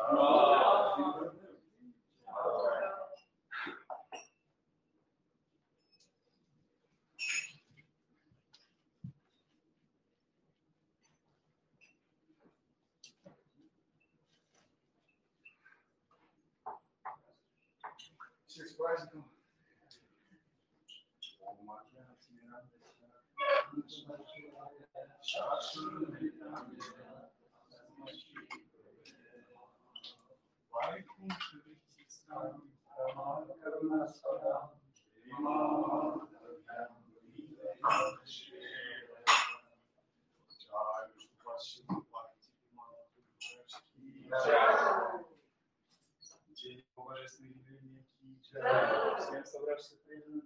Всех с праздником. День божественной любви, всем собравшихся преданных.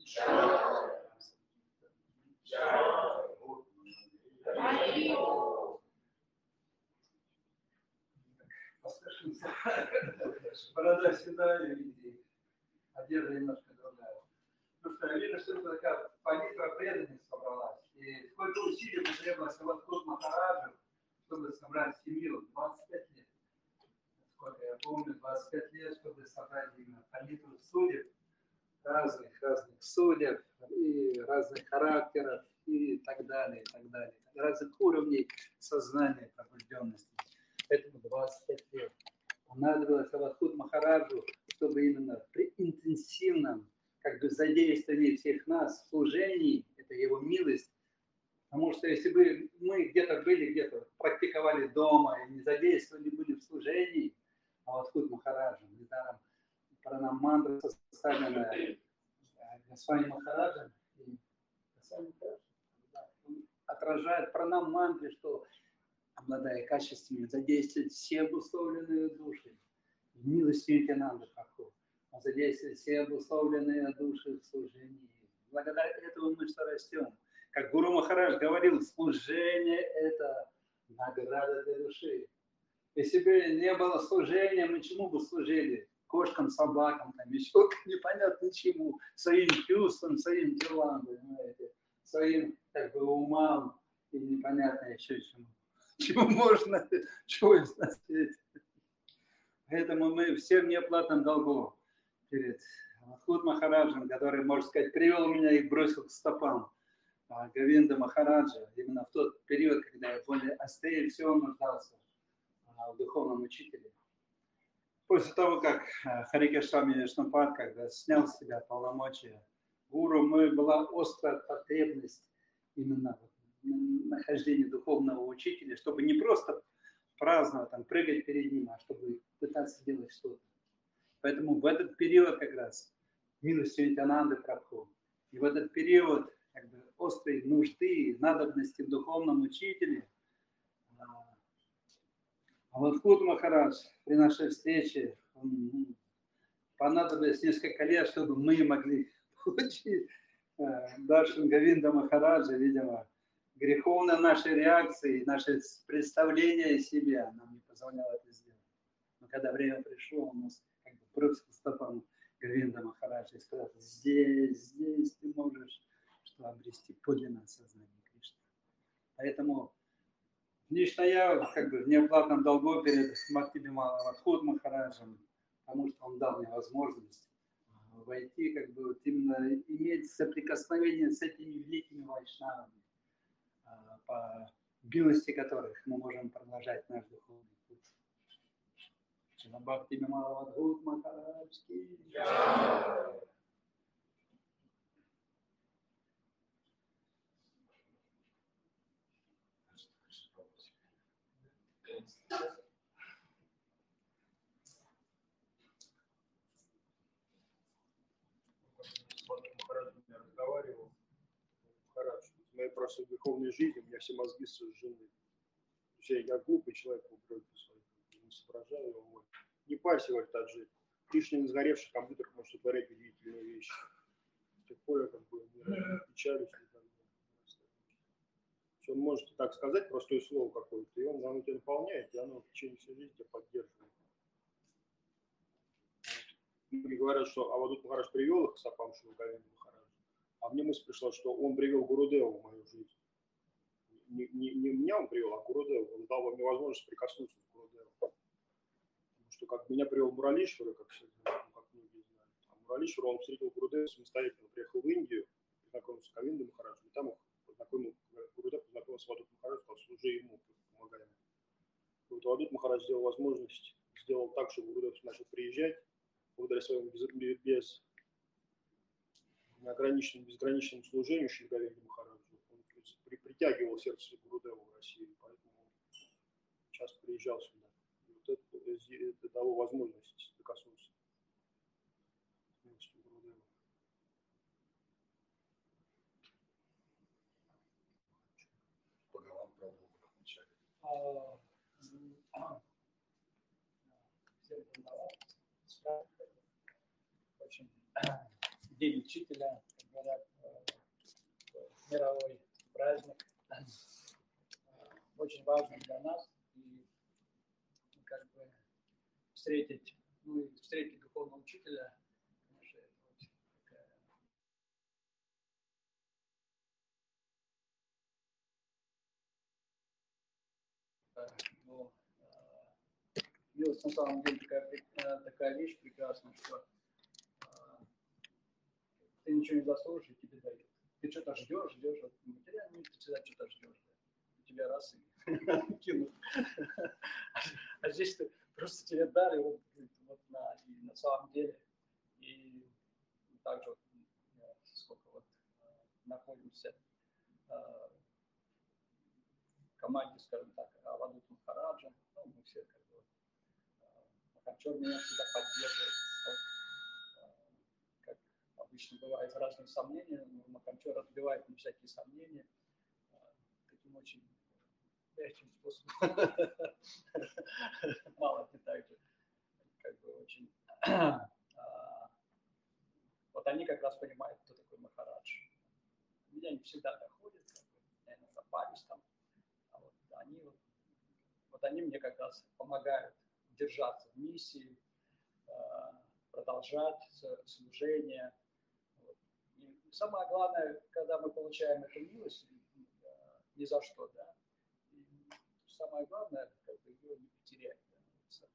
Борода всегда и одежда немножко другая. Потому что видно, что это такая палитра преданность собралась. И сколько усилий потребовалось Савадхут Махараджу, чтобы собрать семью, 25 лет. Сколько я помню, 25 лет, чтобы собрать именно палитру судеб, разных судеб, и разных характеров, и так далее, разных уровней сознания, пробужденности. Поэтому 25 лет. Понадобилось Савадхут Махараджу, чтобы именно при интенсивном задействовании всех нас в служении, это его милость. Потому что если бы мы где-то практиковали дома и не задействовали были в служении, Савадхут Махараджу, недаром пранам мантра составленная Госвами Махараджем, отражает пранам мантре, что, обладая качествами, задействует все обусловленные души в милости Нитьянанды Прабху, задействует все обусловленные души в служении. Благодаря этому мы что растем. Как Гуру Махарадж говорил, служение – это награда для души. Если бы не было служения, мы чему бы служили? Кошкам, собакам, еще непонятно чему, своим чувствам, своим телам, понимаете, своим умам и непонятно еще чему. Чего можно, чего есть на свете. Поэтому мы все в неоплатном долгу перед Савадхут Махараджем, который, можно сказать, привел меня и бросил к стопам Говинда Махараджа, именно в тот период, когда я более острее всего нуждался в духовном учителе. После того, как Хари Госвами Вишнупад, когда снял с себя полномочия гуру, была острая потребность именно в нахождении духовного учителя, чтобы не просто праздно прыгать перед ним, а чтобы пытаться делать что-то. Поэтому в этот период как раз милостью Нитьянанды Прабху и в этот период острой нужды, надобности в духовном учителе, Савадхут Махарадж при нашей встрече понадобилось несколько лет, чтобы мы могли получить Даршан Говинда Махараджа, видимо, греховно нашей реакции, наше представление о себе нам не позволяло это сделать. Но когда время пришло, он нас бросил стопам Говинда Махараджа и сказал: здесь ты можешь обрести подлинное сознание Кришны. Поэтому лично я в неоплатном долгу перед Бхакти-Вимала-Савадхут Махараджем, потому что он дал мне возможность войти, именно иметь соприкосновение с этими великими вайшнавами, по милости которых мы можем продолжать наш духовный путь. Бхакти-Вимала-Савадхут Махарадж ки джай. Я разговаривал, Махарадж, в моей прошлой духовной жизни у меня все мозги сожжены. Я глупый человек по природе своей, не соображаю его. Не парься, говорит Таджи. Кришна на сгоревших компьютерах может утворять удивительные вещи. С тех пор я не печалюсь. Он может так сказать, простое слово какое-то, и оно тебя наполняет, и оно в течение всей жизни тебя поддерживает. Многие говорят, что Авадут Махарадж привел их к стопам Шри Говинда Махараджа, а мне мысль пришла, что он привел Гурудеву в мою жизнь. Не меня он привел, а Гурудеву. Он дал мне возможность прикоснуться к Гурудеву. что как меня привел Муралишвара, как все знают, как многие знают. А Муралишвара, он встретил Гурудева, самостоятельно приехал в Индию, познакомился с Говиндой Махараджем, и там Гурудев познакомился с Авадут Махараджем, сказал, служи ему, помогай ему. Вот Авадут Махарадж сделал так, что Гурудев начал приезжать, благодаря своему безграничному служению Шри Говинде Махараджу. Он притягивал сердце Гурудева в Россию, поэтому он часто приезжал сюда. И вот это дало возможность соприкоснуться с милостью Гурудева. Бхагаван пробовал вначале. Всем виноват. Очень День учителя, как говорят, мировой праздник. Очень важно для нас. И как бы встретить духовного учителя, конечно, это очень такая, милость на самом деле такая вещь прекрасная, что ты ничего не заслужишь, и тебе дают. Ты что-то ждешь, от материального мира, ты всегда что-то ждешь. Тебя раз и кинут. А здесь ты просто тебе дали и на самом деле. И также вот, сколько вот находимся в команде, скажем так, Авадут Махараджа, ну, мы все как бы Махачор меня всегда поддерживает. Как обычно бывает разные сомнения, но Махачор разбивает на всякие сомнения таким очень мягким способом. Мало не так же, как бы очень. Вот они как раз понимают, кто такой Махарадж. Меня не всегда доходит, я иногда парюсь там, а вот они мне как раз помогают держаться в миссии, продолжать служение. Вот. И самое главное, когда мы получаем эту милость, ни за что, да. И самое главное, как бы ее не потерять. Да.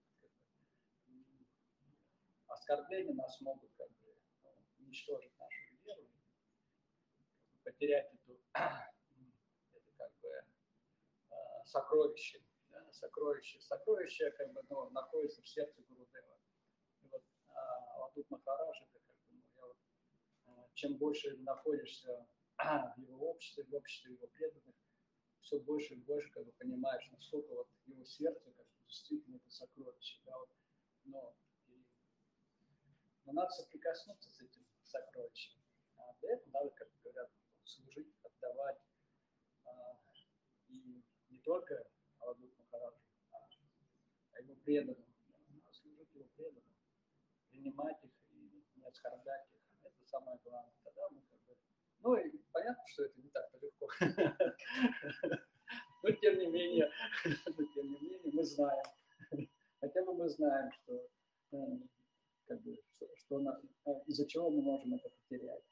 Оскорбления нас могут как бы уничтожить нашу веру, потерять это как бы сокровище. Да, сокровище как бы, находится в сердце Гурудева. И вот Авадут Махарадж, это как бы, чем больше находишься в его обществе, в обществе его преданных, все больше и больше как бы понимаешь, насколько вот его сердце как бы, действительно это сокровище. Да, вот, но надо соприкоснуться с этим сокровищем. А для этого надо, как говорят, служить, отдавать. И не только Авадут Махараджу, а его преданным. Надо служить его преданным, принимать их и не оскорблять их. Это самое главное. Тогда мы как бы... Ну и понятно, что это не так-то легко. Но тем не менее мы знаем. Хотя бы мы знаем, что как бы, из-за чего мы можем это потерять.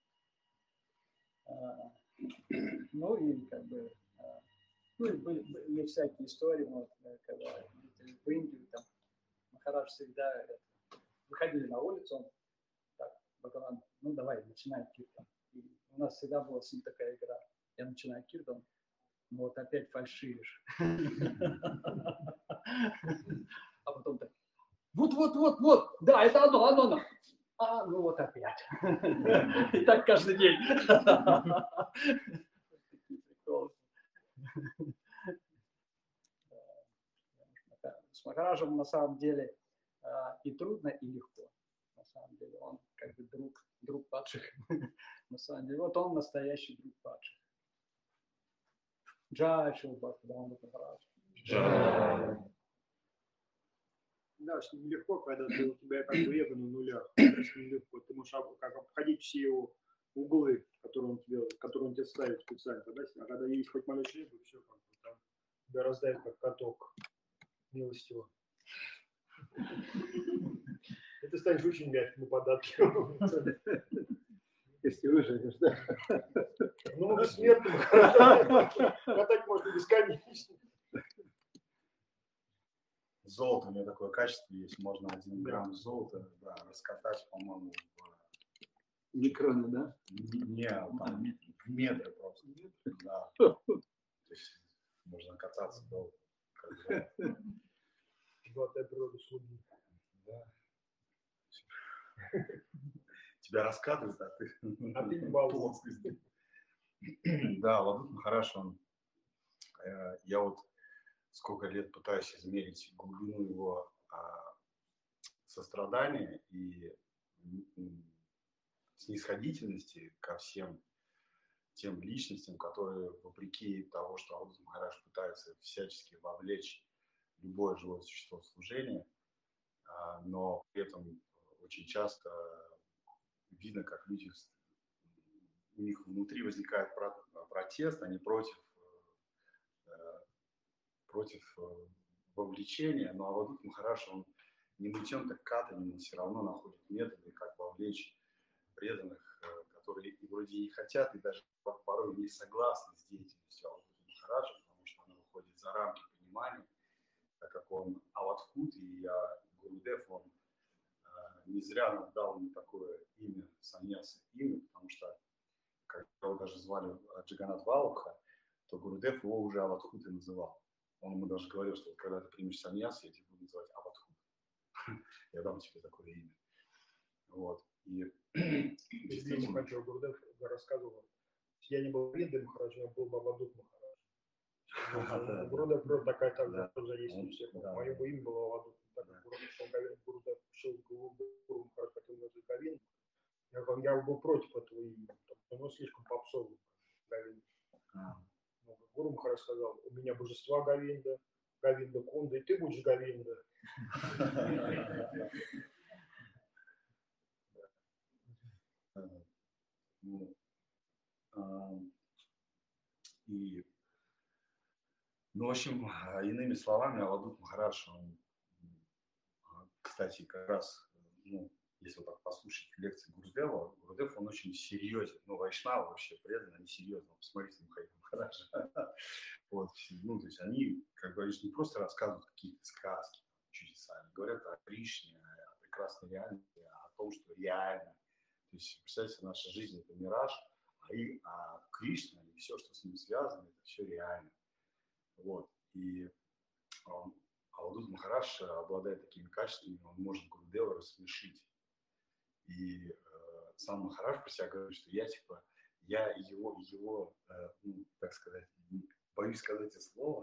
Ну и как бы, ну и были всякие истории, вот, когда ездили в Индию, там Махарадж всегда выходили на улицу, он так, Бхагаван, ну давай, начинай киртан. И у нас всегда была с ним такая игра. Я начинаю киртан, ну вот опять фальшивишь. А потом так, вот, да, это оно. А, ну вот опять. И так каждый день. С Махараджем на самом деле и трудно, и легко. На самом деле он как бы друг падших. На самом деле вот он настоящий друг падших. Джай Шрила Бхактивинода Махарадж. Да, с ним легко, когда у тебя как бы эго на нулях. С ним легко. Ты можешь как обходить все его углы, которые он тебе ставит специально. А когда есть хоть малейший эго, все как бы там тебя раздает как каток милостиво. И ты станешь очень мягким и податливым. Если выживешь, да? Ну, бессмертным. Катать можно бесконечно. Золото, у него такое качество есть, можно 1 грамм золота, да, раскатать, по-моему, Микроны, да? там, в метры просто. Да. То есть можно кататься долго. Золотая природа слуги. Да. Тебя раскатывают, а ты не балуешь. Да, Авадут Махарадж, я вот сколько лет пытаюсь измерить глубину его сострадания и снисходительности ко всем тем личностям, которые, вопреки того, что Авадут Махарадж пытается всячески вовлечь любое живое существо в служение, но при этом очень часто видно, как люди, у них внутри возникает протест, они против вовлечения, но Авадут Махарадж, он не мытьем, так катанием, он все равно находит методы, как вовлечь преданных, которые и вроде и хотят, и даже порой не согласны с деятельностью Авадута Махараджа, потому что она выходит за рамки понимания, так как он Авадхут, и Гурудев, он не зря дал ему такое имя, саньяса имя, потому что когда его даже звали Джаганат Валабха, то Гурудев его уже Авадхутой называл. Он ему даже говорил, что когда ты примешь саньяс, я тебя буду называть Авадхут. Я дам тебе такое имя. Вот. И действительно, Махараджа Гурудев рассказывал, я не был Вриндой Махараджа, я был Авадут Махарадж. Гурудев просто такая тоже есть у всех. Мое имя было Авадут. Так как Гурудев шел Гуру Махарадж, хотел назвать Говинду. Я был против этого имени, потому что оно слишком попсовое. Гуру Махарадж сказал, у меня божества Говинда, Говинда Кунда, и ты будешь Говинда. И, ну, в общем, иными словами, Авадут Махарадж, он, кстати, как раз, ну, если вот так послушать лекции Гурудева, Гурудев, он очень серьезен. Ну, вайшнавы вообще преданно, они серьезно. Посмотрите на Махараджа Махараджа. Вот, ну, то есть они, как говоришь, не просто рассказывают какие-то сказки, чудеса, они говорят о Кришне, о прекрасной реальности, о том, что реально. То есть, представьте, наша жизнь – это мираж, а Кришна и все, что с ним связано, это все реально. Вот. И Авадут Махарадж обладает такими качествами, он может Гурудева рассмешить. И сам Махарадж про себя говорит, что я его, ну, так сказать, боюсь сказать это слово.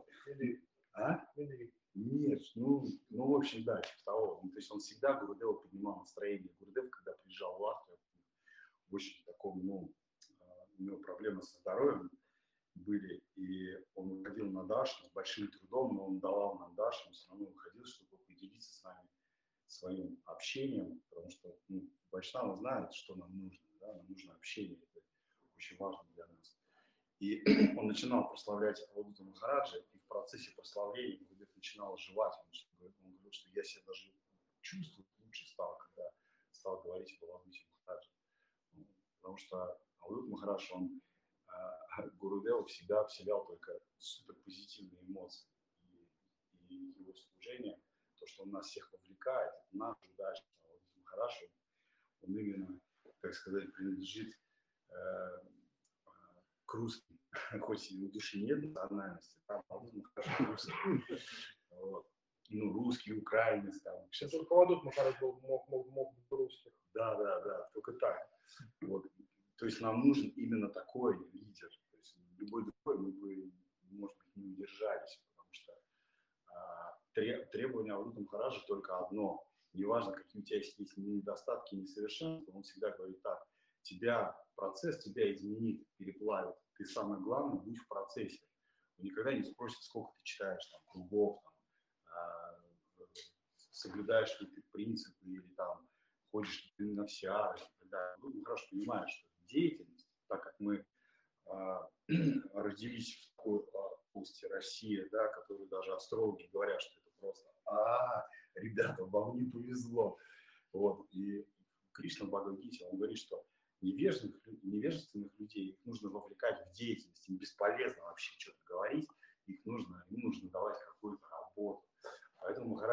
Нет, ну, в общем, да, типа того. Ну, то есть он всегда Гурудева поднимал настроение. Гурудев, когда приезжал в Латвию, в очень таком, ну, у него проблемы со здоровьем были, и он выходил на Дашну с большим трудом, но он давал нам Дашну, все равно выходил, чтобы поделиться с нами своим общением, потому что, ну, вайшнавы знают, что нам нужно, да? Нам нужно общение, это очень важно для нас. И он начинал прославлять Авадута Махараджа, и в процессе прославления Гурудев начинал оживать. Он говорил, что я себя даже чувствую лучше стал, когда стал говорить об Авадуте Махараджа. Потому что Авадут Махарадж, он Гурудеву всегда вселял только суперпозитивные эмоции. И его служение, то, что он нас всех вовлекает, это наша удача. Авадут Махарадж, он именно, так сказать, принадлежит к русским, хоть и у души нет национальности, там Авадут Махарадж русский. Вот. Ну, русский, украинец, там. Сейчас только Авадут Махарадж мог быть русских. Да, только так. Вот. То есть нам нужен именно такой лидер. То есть любой другой мы бы, может быть, не удержались, потому что требование Авадута Махараджа только одно. Неважно, какие у тебя есть недостатки и несовершенства, он всегда говорит так: процесс тебя изменит, переплавит. Ты самое главное, будь в процессе. Он никогда не спросит, сколько ты читаешь там кругов, соблюдаешь ли ты принципы или там ходишь ли ты на все ары и так далее. Ну, хорошо понимаешь, что деятельность, так как мы родились в такой области России, да, которые даже астрологи говорят, что это просто ребята, вам не повезло. Вот. И Кришна в Бхагавад-гите, он говорит, что невежественных людей их нужно вовлекать в деятельность, им бесполезно вообще что-то говорить, им нужно давать какую-то работу. Поэтому Махарадж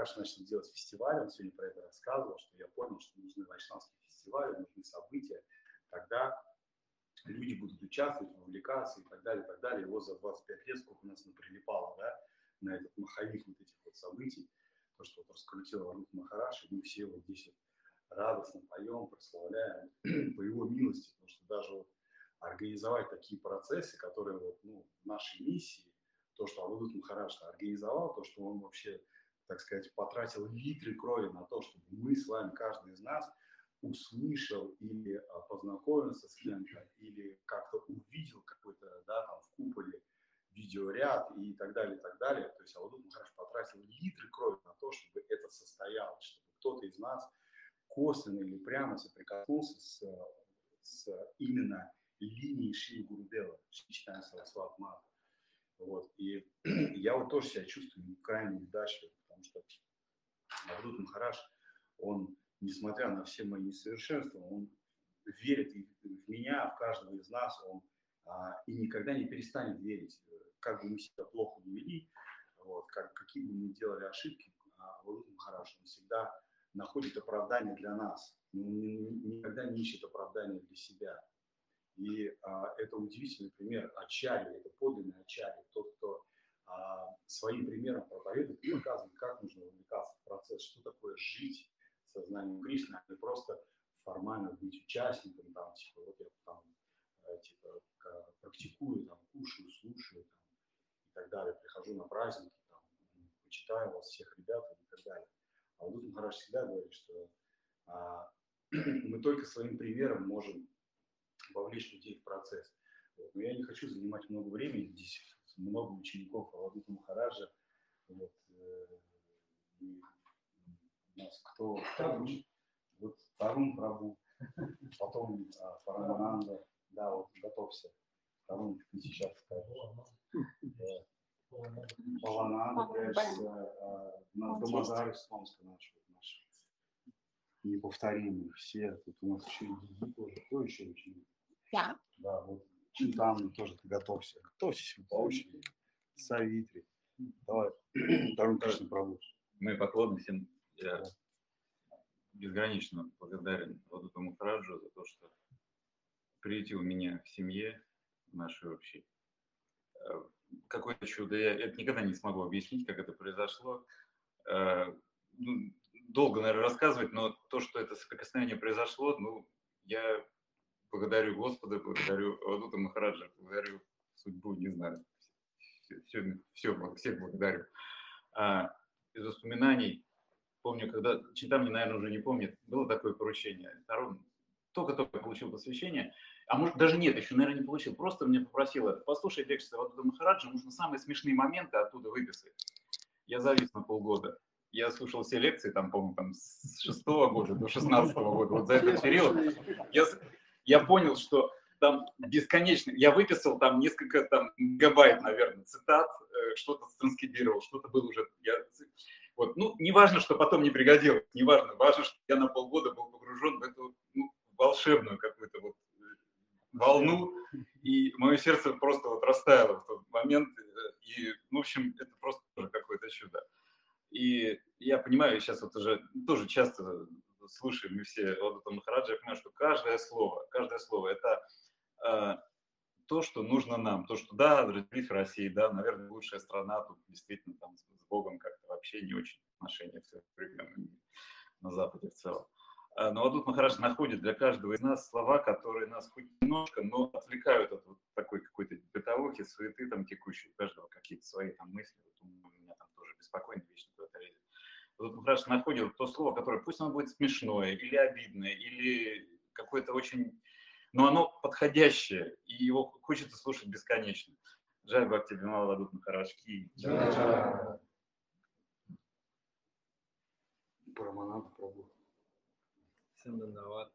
Махарадж начал делать фестивали, он сегодня про это рассказывал, что я понял, что нужны вайшнавские фестивали, нужны события, тогда люди будут участвовать, вовлекаться и так далее, и так далее. И вот за 25 лет сколько у нас наприлипало, да, на этот маховик вот этих вот событий, то, что вот раскрутил Авадут Махарадж, и мы все вот здесь вот радостно поем, прославляем по его милости, потому что даже вот организовать такие процессы, которые вот, ну, в нашей миссии, то, что Авадут Махарадж организовал, то, что он вообще, так сказать, потратил литры крови на то, чтобы мы с вами, каждый из нас, услышал или познакомился с кем-то, или как-то увидел какой-то, да, там, в куполе видеоряд и так далее, и так далее. То есть Авадут Махарадж потратил литры крови на то, чтобы это состоялось, чтобы кто-то из нас косвенно или прямо соприкоснулся с именно линией Шри Гурудева, Читания Сарасвати Мата. Вот. И я вот тоже себя чувствую крайне удачливым, потому что Авадут Махарадж, он, несмотря на все мои несовершенства, он верит в меня, в каждого из нас, он и никогда не перестанет верить, как бы мы себя плохо не вели, вот, какие бы мы делали ошибки, Авадут Махарадж, он всегда находит оправдание для нас, он никогда не ищет оправдания для себя. И это удивительный пример ачарьи, это подлинный ачарьи, тот, кто своим примером проповедует и показывает, как нужно вовлекаться в процесс, что такое жить сознанием Кришны, а не просто формально быть участником, там, типа, вот я там, типа, практикую, там, кушаю, слушаю, там, и так далее, прихожу на праздники, там, почитаю вас, всех ребят и так далее. А вот тут Махарадж всегда говорит, что мы только своим примером можем вовлечь людей в процесс. Вот. Но я не хочу занимать много времени, здесь много учеников Авадута Махараджа. Вот, и у нас кто учит? Вот Тарун Прабу, потом Парамананда, да, вот готовься. Тарун, ты сейчас скажешь. Павананда, прячется, Дамодар из Томска наш неповторимый. Все, тут у нас еще и Гиги тоже. Кто еще ученик? Я. Да, вот Чинтан тоже ты готовься. Готовьтесь по очереди. Савитри. Давай, Тарун Кришна Прабу. Мы поклонны всем. Я безгранично благодарен Авадуту Махараджу за то, что приютил меня в семье нашей общей. Какое-то чудо. Я это никогда не смогу объяснить, как это произошло. Долго, наверное, рассказывать, но то, что это соприкосновение произошло, ну, я благодарю Господа, благодарю Авадута Махараджа, благодарю судьбу, не знаю. Всех благодарю. Из воспоминаний, помню, когда Чинтамни, наверное, уже не помнит, было такое поручение. Тарун только-только получил посвящение, а может даже нет, еще, наверное, не получил. Просто мне попросила, послушай лекцию Авадута Махараджа, нужно самые смешные моменты оттуда выписать. Я завис на полгода. Я слушал все лекции, там, по-моему, там, с 6-го года до 16-го года. Вот за этот период я понял, что там бесконечно. Я выписал там несколько там, гигабайт, наверное, цитат, что-то транскрибировал, что-то было уже. Вот. Ну, не важно, что потом не пригодилось, не важно. Важно, что я на полгода был погружен в эту волшебную какую-то вот волну, и мое сердце просто вот растаяло в тот момент. И, в общем, это просто тоже какое-то чудо. И я понимаю, сейчас вот уже тоже часто слушаем мы все Авадута Махараджа, я понимаю, что каждое слово это то, что нужно нам. То, что да, родились в России, да, наверное, лучшая страна, тут действительно там с Богом как-то вообще не очень отношения в современном мире, на Западе в целом. Но Авадут Махарадж находит для каждого из нас слова, которые нас хоть немножко, но отвлекают от вот такой какой-то бытовухи, суеты там текущей, у каждого какие-то свои там мысли. Вот у меня там тоже беспокойно вечно куда-то лезет. Авадут Махарадж находит то слово, которое пусть оно будет смешное или обидное, или какое-то очень... Но оно подходящее, и его хочется слушать бесконечно. Джай Бхакти Бимала Авадут Махарадж ки. Парамананда Прабу. Всем виноват.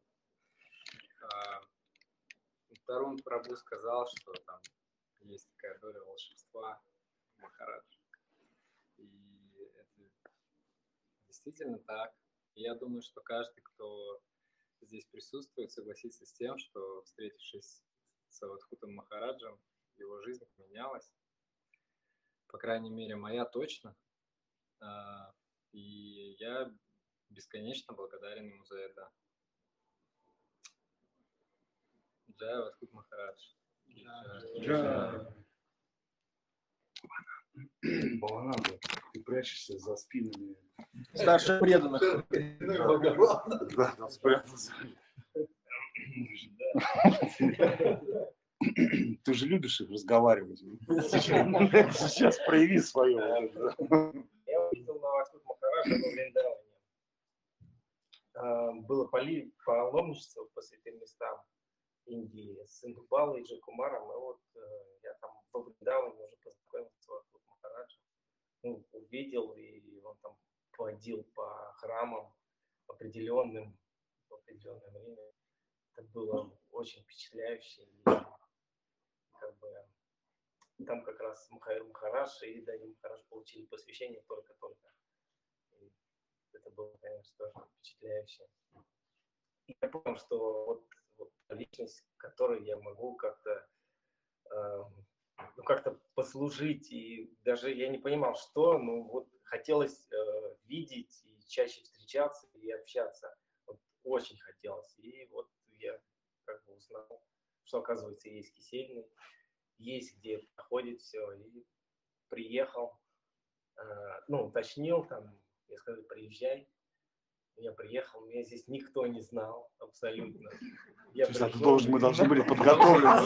Тарун Прабу сказал, что там есть такая доля волшебства Махараджа. И это действительно так. И я думаю, что каждый, кто здесь присутствует, согласится с тем, что, встретившись с Авадхутом Махараджем, его жизнь поменялась. По крайней мере, моя точно. И я бесконечно благодарен ему за это. Джай Ватхут Махарадж. Балананда, ты прячешься за спинами. Старших преданных. Да, спрятался. Ты же любишь их разговаривать. Сейчас прояви свое. Я увидел на Ватхут Махараджа во Вриндаване. Было паломничество по святым местам Индии с Индубалой и Джакумаром. И вот я там во Вриндаване уже познакомился с Ватхут Махараджем. Ну, увидел, и он там водил по храмам определенным в определенное время. Это было очень впечатляюще. И, как бы, там как раз Махаир Махарадж и Дани Махарадж получили посвящение только-только. И это было, конечно, тоже впечатляюще. И я понял, что вот личность, которой я могу как-то как-то послужить, и даже я не понимал, что, но вот хотелось видеть и чаще встречаться и общаться. Вот очень хотелось. И вот я как бы узнал, что, оказывается, есть Кисельный, есть где проходит все, и приехал, уточнил, там, мне сказали, приезжай. Я приехал, меня здесь никто не знал, абсолютно. Мы должны были подготовлены.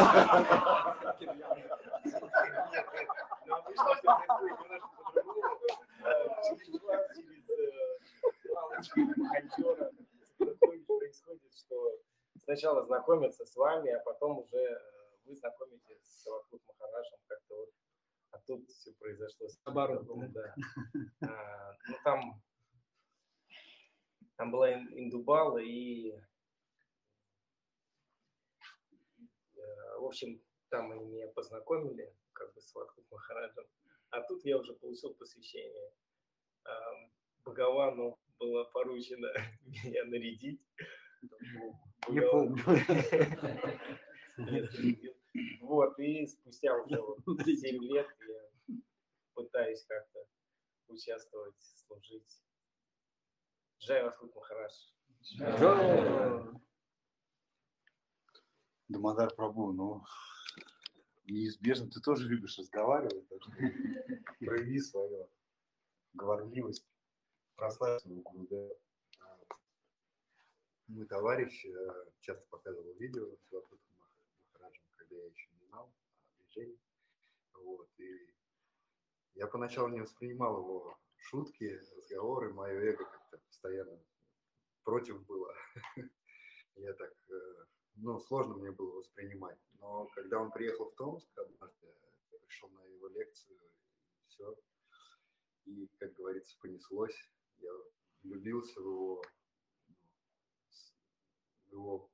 Происходит, что сначала знакомятся с вами, а потом уже вы знакомитесь с Ватхут Махараджем, как-то вот, а тут все произошло наоборот, да. Там была Индубала, и, в общем, там они меня познакомили, как бы, с Ватхут Махараджем. А тут я уже получил посвящение. Бхагавану было поручено меня нарядить. Не помню. Вот, и спустя уже 7 лет я пытаюсь как-то участвовать, служить. Джай Ватхут Махарадж. Дамодар Прабху, ну, неизбежно ты тоже любишь разговаривать, так что прояви свою говорливость, прославь своего Гурудева. Мой товарищ часто показывал видео с Ватхутом Махараджем, когда я еще не знал о движении. Вот, и я поначалу не воспринимал его шутки, разговоры, мое эго как-то постоянно против было. Я так, сложно мне было воспринимать. Но когда он приехал в Томск однажды, я пришел на его лекцию, и все. И, как говорится, понеслось. Я влюбился в его,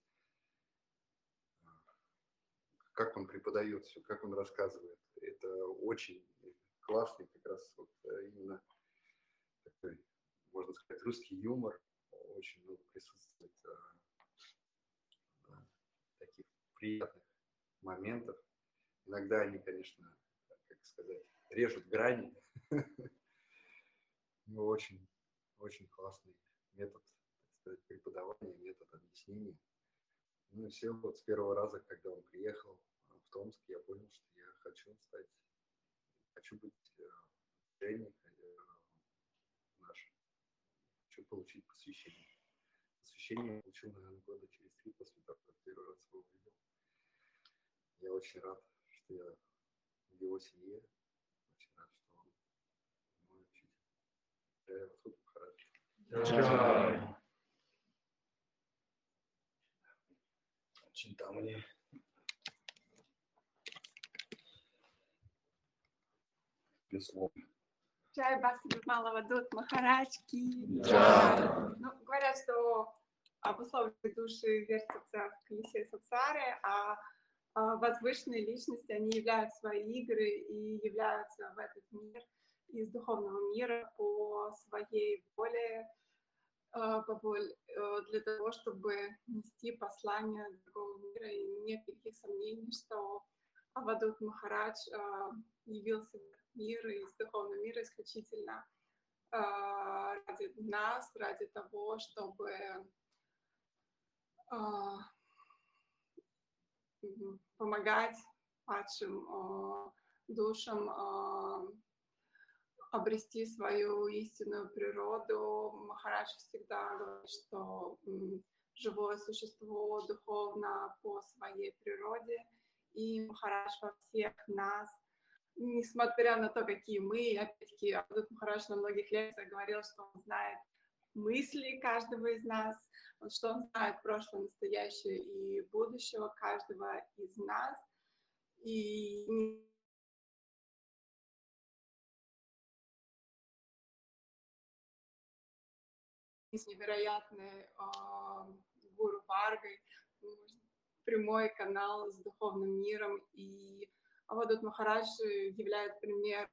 как он преподает все, как он рассказывает. Это очень классный как раз вот именно такой, можно сказать, русский юмор. Очень много присутствует таких приятных моментов. Иногда они, конечно, как сказать, режут грани. Но очень, очень классный метод, так сказать, преподавания, метод объяснения. Ну и все, вот с первого раза, когда он приехал в Томск, я понял, что я хочу быть Женей нашим, хочу получить посвящение. Посвящение я получил, наверное, года через 3 после того, как первый раз его увидел. Я очень рад, что я в его семье, очень рад, что он мой учитель. Я Ватхут Махарадж. Чинтамани. Без слов. Джай Баси Ватхут Махарадж ки. Ну, говорят, что обусловленные души вертятся в колесе сансары, а возвышенные личности, они являют свои игры и являются в этот мир из духовного мира по своей воле, для того, чтобы нести послание другого мира. И нет никаких сомнений, что Авадут Махарадж явился в мир из духовного мира исключительно ради нас, ради того, чтобы помогать падшим душам обрести свою истинную природу. Махарадж всегда говорит, что живое существо духовно по своей природе, и Махарадж во всех нас, несмотря на то, какие мы, опять-таки, Авадут Махарадж на многих лекциях говорил, что он знает мысли каждого из нас, что он знает прошлое, настоящее и будущего каждого из нас, и с невероятной Гуру Варгой, прямой канал с духовным миром, и Авадут Махарадж являет пример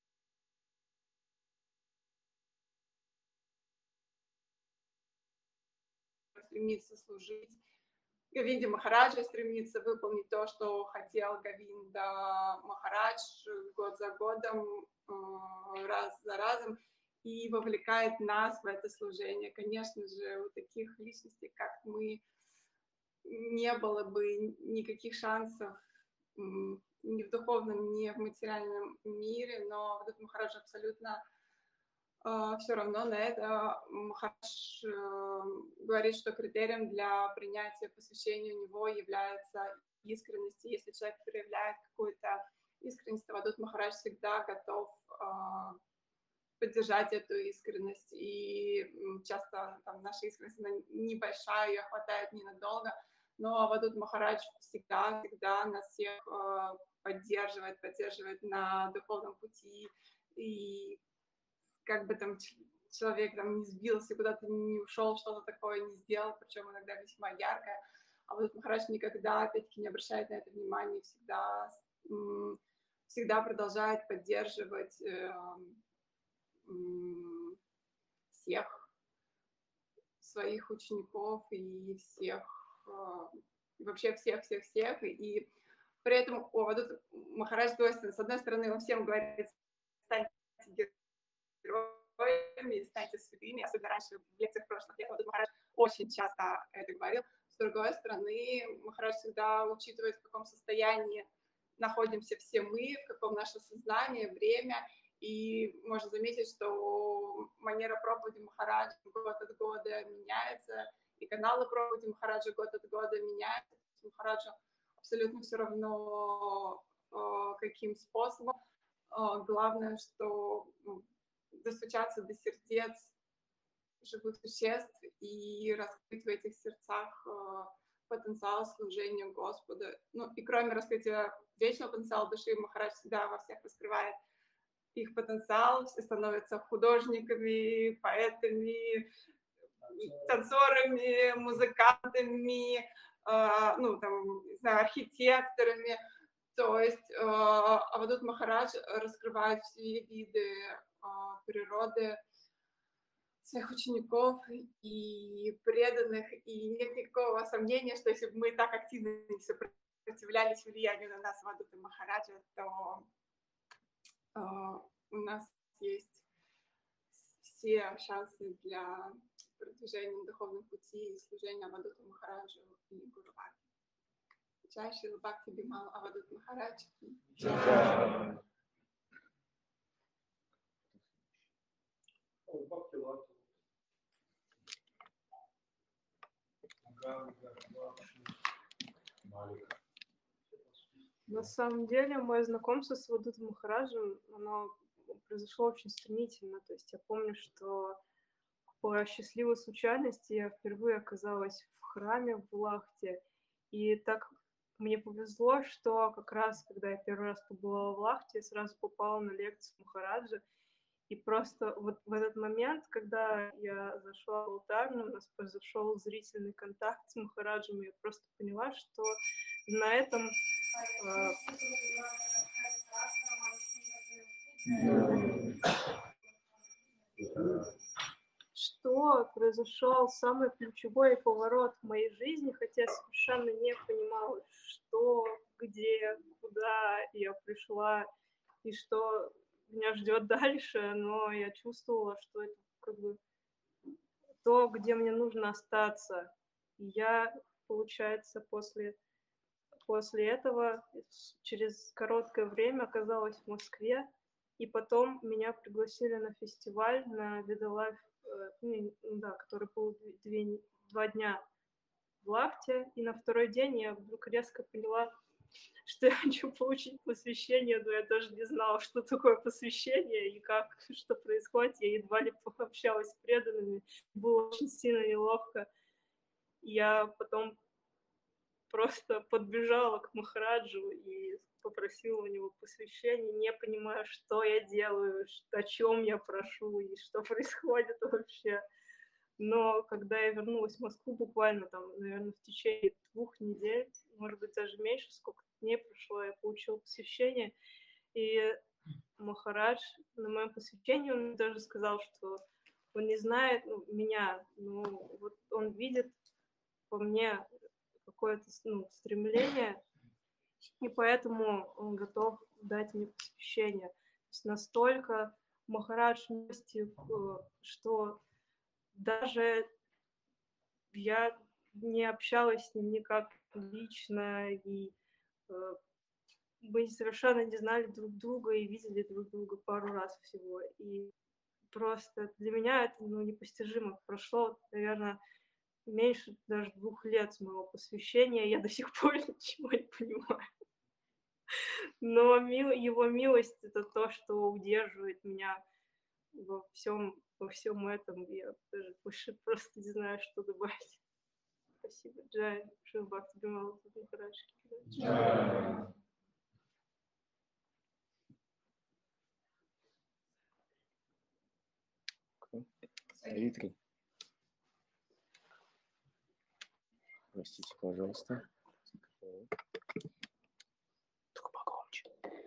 стремится служить. Говинде Махараджа стремится выполнить то, что хотел Говинда Махарадж год за годом, раз за разом, и вовлекает нас в это служение. Конечно же, у таких личностей, как мы, не было бы никаких шансов ни в духовном, ни в материальном мире, но Авадут Махарадж абсолютно все равно на это. Махарадж говорит, что критерием для принятия посвящения у него является искренность. И если человек проявляет какую-то искренность, Авадут Махарадж всегда готов поддержать эту искренность. И часто там наша искренность, она небольшая, ее хватает ненадолго, но Авадут Махарадж всегда нас всех поддерживает на духовном пути. И как бы там человек там не сбился, куда-то не ушел, что-то такое не сделал, причем иногда весьма яркое. А вот Махарадж никогда, опять-таки, не обращает на это внимания, всегда продолжает поддерживать всех своих учеников и всех, вообще всех, и при этом Авадут Махарадж, с одной стороны, он всем говорит: станьте героями, станьте святыми. Особенно раньше в лекциях прошлых лет Авадут Махарадж очень часто это говорил. С другой стороны, Махарадж всегда учитывает, в каком состоянии находимся все мы, в каком наше сознание, время. И можно заметить, что манера проповеди Махараджа год от года меняется, и каналы проповеди Махараджа год от года меняются. Махараджу абсолютно все равно, каким способом. Главное, что достучаться до сердец живых существ и раскрыть в этих сердцах потенциал служения Господу. Ну и кроме раскрытия вечного потенциала души, Махарадж всегда во всех раскрывает их потенциал, все становятся художниками, поэтами, танцорами, музыкантами, не знаю, архитекторами. То есть Авадут Махарадж раскрывает все виды природы своих учеников и преданных, и нет никакого сомнения, что если бы мы так активно сопротивлялись влиянию на нас Авадута Махараджа, то у нас есть все шансы для продвижения на духовном пути и служения Авадуту Махараджу и Гуру Варге. Джай Шрила Бхакти Бимала Авадут Махарадж. На самом деле, мое знакомство с Авадутом Махараджем, оно произошло очень стремительно. То есть я помню, что по счастливой случайности я впервые оказалась в храме в Лахте. И так мне повезло, что как раз, когда я первый раз побывала в Лахте, я сразу попала на лекцию Махараджа. И просто вот в этот момент, когда я зашла в алтарь, у нас произошел зрительный контакт с Махараджем, и я просто поняла, что на этом что произошел самый ключевой поворот в моей жизни, хотя я совершенно не понимала, что, где, куда я пришла, и что меня ждет дальше, но я чувствовала, что это как бы то, где мне нужно остаться. И я, получается, после этого через короткое время оказалась в Москве, и потом меня пригласили на фестиваль, на Видолайф, да, который был 2 дня в Лахте, и на второй день я вдруг резко поняла, что я хочу получить посвящение, но я даже не знала, что такое посвящение и что происходит. Я едва ли пообщалась с преданными, было очень сильно неловко. Я потом просто подбежала к Махараджу и попросила у него посвящение, не понимая, что я делаю, о чем я прошу и что происходит вообще. Но когда я вернулась в Москву, буквально там, наверное, в течение 2 недель, может быть, даже меньше, сколько дней прошло, я получила посвящение. И Махарадж на моем посвящении, он даже сказал, что он не знает меня, но вот он видит во мне какое-то стремление, и поэтому он готов дать мне посвящение. То есть настолько Махарадж милостив, что даже я не общалась с ним никак лично, и мы совершенно не знали друг друга и видели друг друга пару раз всего. И просто для меня это непостижимо. Прошло, наверное, меньше даже 2 лет с моего посвящения, я до сих пор ничего не понимаю. Но его милость — это то, что удерживает меня во всем этом. Я даже больше просто не знаю, что добавить. Спасибо. Джай, Шрила Бхакти Бимала Махарадж. Джай. Савитри. Простите, пожалуйста. Только погромче.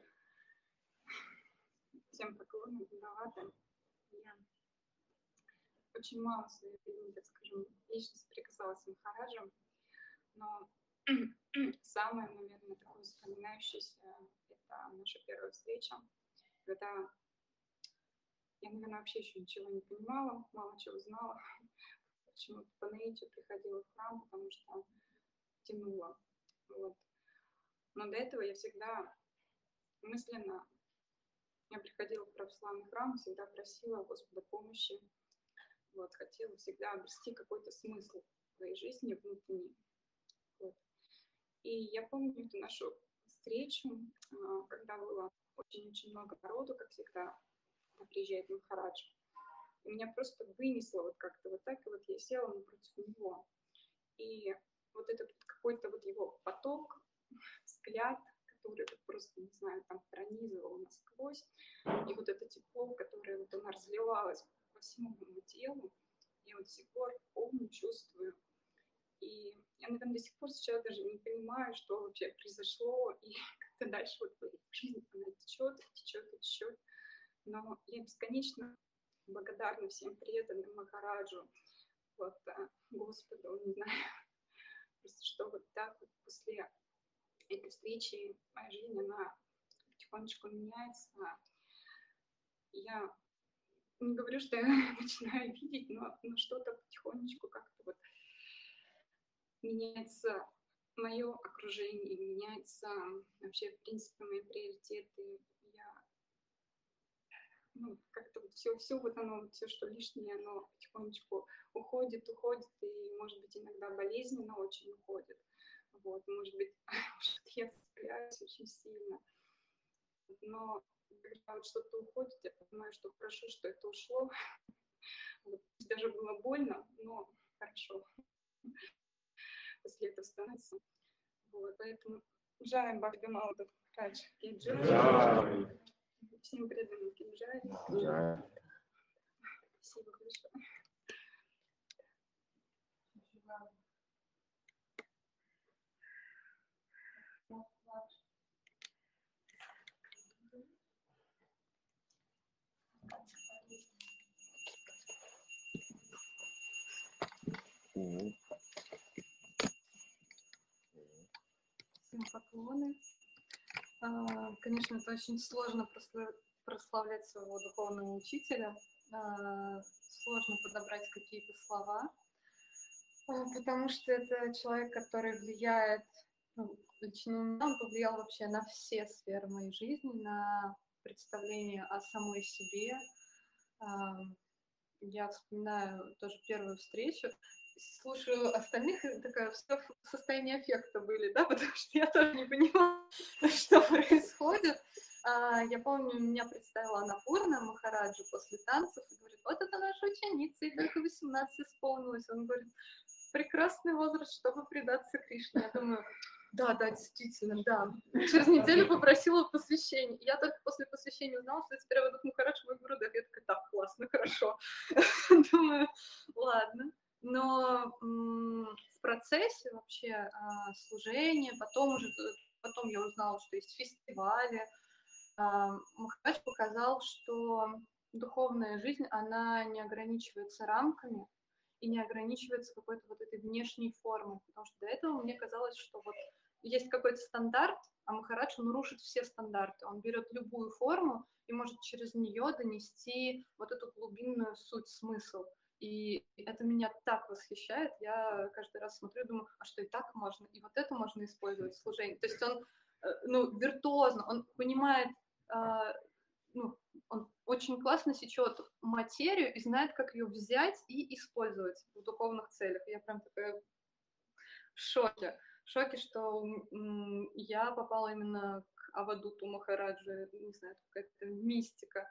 Всем поклонам, виновата. Я очень мало в своей жизни, так скажем, лично соприкасалась с Махараджем, но самое, наверное, такое запоминающееся — это наша первая встреча, когда я, наверное, вообще еще ничего не понимала, мало чего знала. Почему-то по наитию приходила в храм, потому что тянула. Вот. Но до этого я всегда мысленно, я приходила в православный храм, всегда просила Господа помощи. Вот, хотела всегда обрести какой-то смысл в своей жизни внутренней. Вот. И я помню эту нашу встречу, когда было очень-очень много народу, как всегда, когда приезжает Махарадж. И меня просто вынесло вот как-то вот так, и вот я села напротив него. И вот этот какой-то вот его поток, взгляд, который вот просто, не знаю, там пронизывал насквозь, и вот это тепло, которое вот оно разливалось по всему моему телу, я вот до сих пор помню, чувствую. И я, наверное, до сих пор сейчас даже не понимаю, что вообще произошло, и как-то дальше вот жизнь, она течет, течет и течет. Но я бесконечно благодарна всем преданным Махараджу, вот, Господу, не знаю, просто что вот так вот после этой встречи моя жизнь, она потихонечку меняется. Я не говорю, что я начинаю видеть, но что-то потихонечку как-то вот меняется мое окружение, меняется вообще, в принципе, мои приоритеты. Я как-то вот все вот оно, все, что лишнее, оно потихонечку уходит, и, может быть, иногда болезненно очень уходит. Вот, может быть, я цепляюсь очень сильно. Но когда вот что-то уходит, я понимаю, что хорошо, что это ушло. Вот, даже было больно, но хорошо. После этого становится. Вот, поэтому Джай Бхакти Бимала Махарадж Ки Джай. Всем преданным Ки Джай. Спасибо большое. Всем поклоны. Конечно, это очень сложно просто прославлять своего духовного учителя. Сложно подобрать какие-то слова, потому что это человек, который влияет, ну, лично у меня он повлиял вообще на все сферы моей жизни, на представление о самой себе. Я вспоминаю тоже первую встречу, слушаю остальных, и такая, все в состоянии аффекта были, да, потому что я тоже не понимала, что происходит. Я помню, меня представила Анапурна Махараджа после танцев и говорит, вот это наша ученица, ей только 18 исполнилось. Он говорит, прекрасный возраст, чтобы предаться Кришне. Я думаю, да, действительно, да. Через неделю попросила посвящение. Я только после посвящения узнала, что теперь Авадут Махарадж мой гурудев. Я такая, так, классно, хорошо. Думаю, ладно. Но в процессе вообще служения, потом я узнала, что есть фестивали. Махарадж показал, что духовная жизнь, она не ограничивается рамками и не ограничивается какой-то вот этой внешней формой, потому что до этого мне казалось, что вот есть какой-то стандарт, а Махарадж, он рушит все стандарты, он берет любую форму и может через нее донести вот эту глубинную суть, смысл. И это меня так восхищает, я каждый раз смотрю и думаю, а что и так можно, и вот это можно использовать в служении. То есть он, виртуозно, он понимает, он очень классно сечет материю и знает, как ее взять и использовать в духовных целях. Я прям такая в шоке. В шоке, что я попала именно к Авадуту Махараджи, не знаю, какая-то мистика.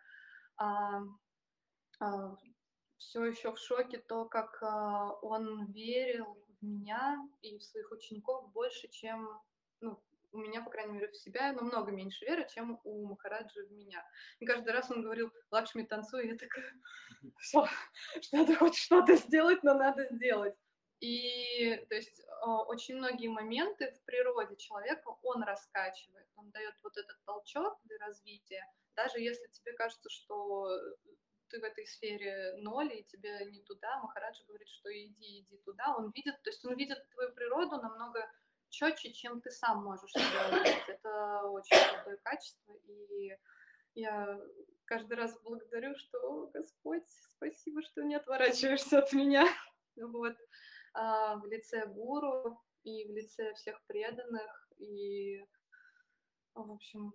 Все еще в шоке то, как он верил в меня и в своих учеников больше, чем, у меня, по крайней мере, в себя, намного меньше веры, чем у Махараджи в меня. И каждый раз он говорил, Лакшми, танцуй, и я такая, что надо хоть что-то сделать, но надо сделать. И, то есть, очень многие моменты в природе человека он раскачивает, он дает вот этот толчок для развития, даже если тебе кажется, что ты в этой сфере ноль, и тебе не туда, Махараджа говорит, что иди туда, он видит, то есть он видит твою природу намного четче, чем ты сам можешь себя увидеть. Это очень крутое качество, и я каждый раз благодарю, что Господь, спасибо, что не отворачиваешься от меня. Вот. В лице гуру и в лице всех преданных, и, в общем,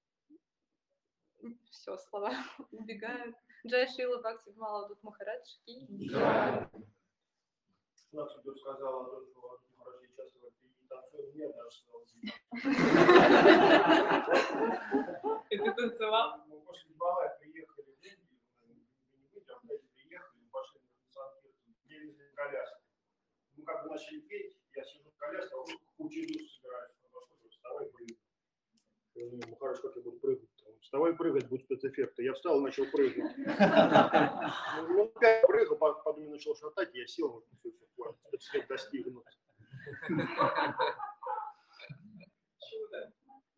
все, слова убегают. Джай Шрила Бхакти Вимала Авадут Махарадж. Наша дочь сказала, что Махарадж часто говорит, и танцуем, нет, даже сказал. И ты танцевал? Мы после Гималая приехали в Индию, приехали, пошли на Санкт-Петербург, мне везли коляску. Мы как бы начали петь, я сижу в коляске, а он кучу душ собирается. Вставай, прыгай. Я говорю, Махарадж, как я буду прыгать? Вставай, прыгать, будет спецэффект. Я встал и начал прыгать. Ну, опять прыгал, потом начал шатать, я сел, все, хватит, спецэффект достигнут. Чудо.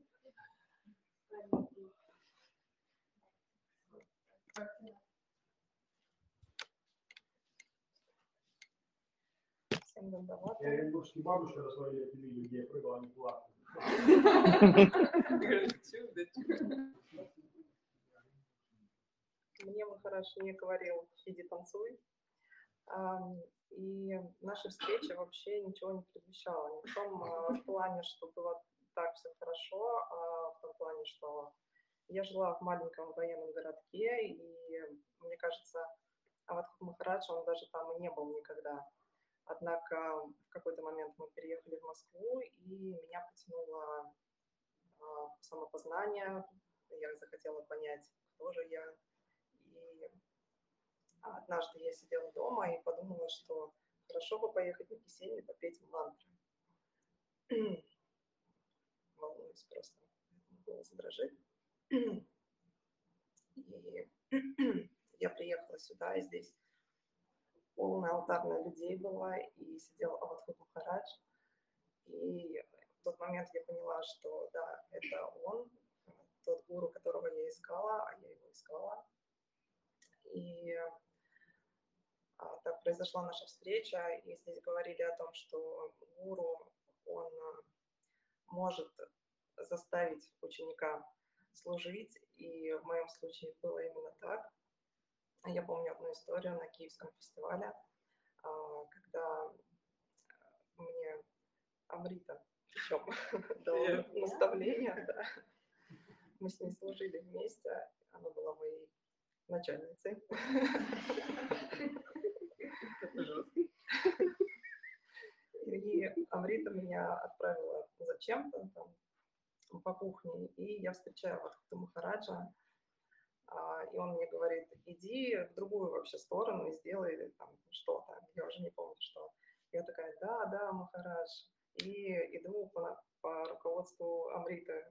Всем добровольно. Я оренбургский бабушка рассмотрели это видео, где я прыгал, они плакали. Мне Махарадж не говорил, иди танцуй. И наша встреча вообще ничего не предвещала. Не в том плане, что было так все хорошо, а в том плане, что я жила в маленьком военном городке, и мне кажется, Авадхут Махарадж, он даже там и не был никогда. Однако в какой-то момент мы переехали в Москву, и меня потянуло самопознание. Я захотела понять, кто же я. И однажды я сидела дома и подумала, что хорошо бы поехать на кисень и попеть мантры. Волнуюсь просто, голос дрожит. И я приехала сюда, и здесь полная алтарная людей была, и сидел Авадхут Махарадж. И в тот момент я поняла, что да, это он, тот гуру, которого я искала, а я его искала. И так произошла наша встреча, и здесь говорили о том, что гуру, он может заставить ученика служить, и в моем случае было именно так. Я помню одну историю на Киевском фестивале, когда мне Амрита, причем до наставления, да, мы с ней служили вместе, она была моей начальницей. И Амрита меня отправила зачем-то там по кухне, и я встречаю Аватхута Махараджа, и он мне говорит: иди в другую вообще сторону и сделай там что-то, я уже не помню что. Я такая: да, Махарадж, и иду по руководству Амриты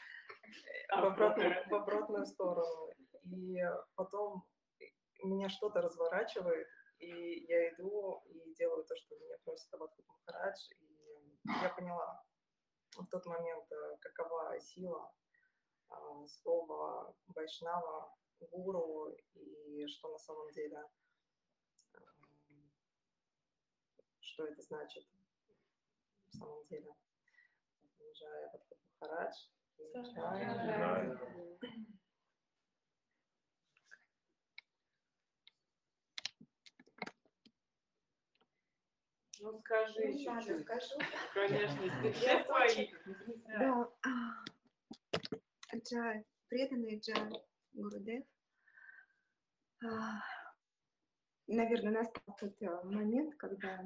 в обратную сторону. И потом меня что-то разворачивает, и я иду и делаю то, что меня просит Аватхута Махарадж, и я поняла в тот момент, какова сила слова Вайшнава, гуру, и что на самом деле, что это значит на самом деле. Джай Аватхута Махарадж. Ну, скажи чуть-чуть. Скажу. Конечно, если все свои. Да. Джай, преданный Джай Гурудев. Наверное, настал тот момент, когда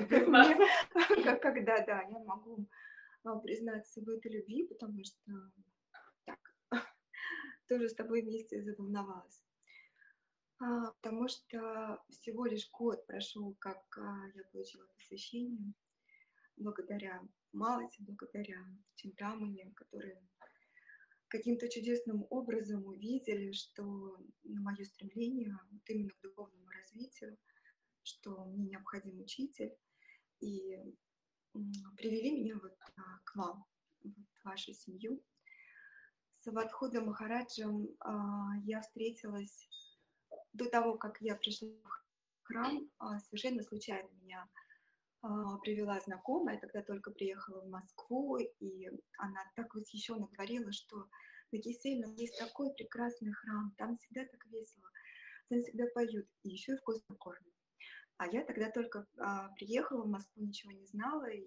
да, я могу признаться в этой любви, потому что так, тоже с тобой вместе заволновалась. Потому что всего лишь год прошел, как я получила посвящение, благодаря Малати, благодаря Чинтамани, которые каким-то чудесным образом увидели, что мое стремление вот именно к духовному развитию, что мне необходим учитель, и привели меня вот к вам, в вашу семью. С Аватхутом Махараджем я встретилась до того, как я пришла в храм, совершенно случайно меня привела знакомая, я тогда только приехала в Москву, и она так восхищенно говорила, что на Кисельном есть такой прекрасный храм, там всегда так весело, там всегда поют, и еще и вкусно кормят. А я тогда только приехала в Москву, ничего не знала, и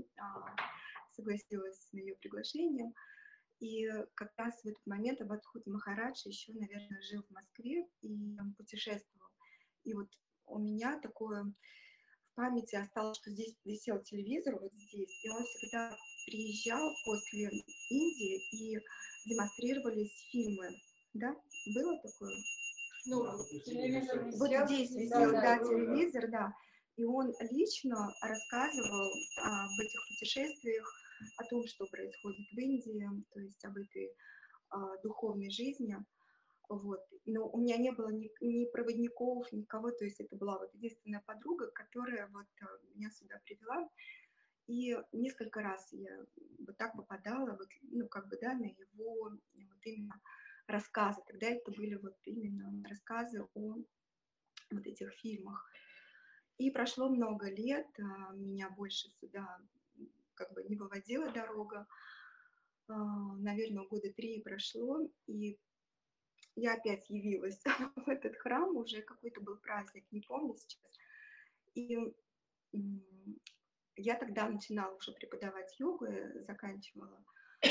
согласилась с ее приглашением. И как раз в этот момент Аватхут Махарадж еще, наверное, жил в Москве и путешествовал. И вот у меня такое в памяти осталось, что здесь висел телевизор, вот здесь, и он всегда приезжал после Индии, и демонстрировались фильмы. Да? Было такое? Ну, телевизор висел. Вот здесь висел, да, телевизор, да. И он лично рассказывал об этих путешествиях, о том, что происходит в Индии, то есть об этой духовной жизни. Вот. Но у меня не было ни проводников, никого, то есть это была вот единственная подруга, которая вот меня сюда привела. И несколько раз я вот так попадала, вот, ну, как бы, да, на его вот именно рассказы. Тогда это были вот именно рассказы о вот этих фильмах. И прошло много лет, меня больше сюда как бы не выводила дорога. Наверное, года 3 прошло, и я опять явилась в этот храм, уже какой-то был праздник, не помню сейчас. И я тогда начинала уже преподавать йогу, я заканчивала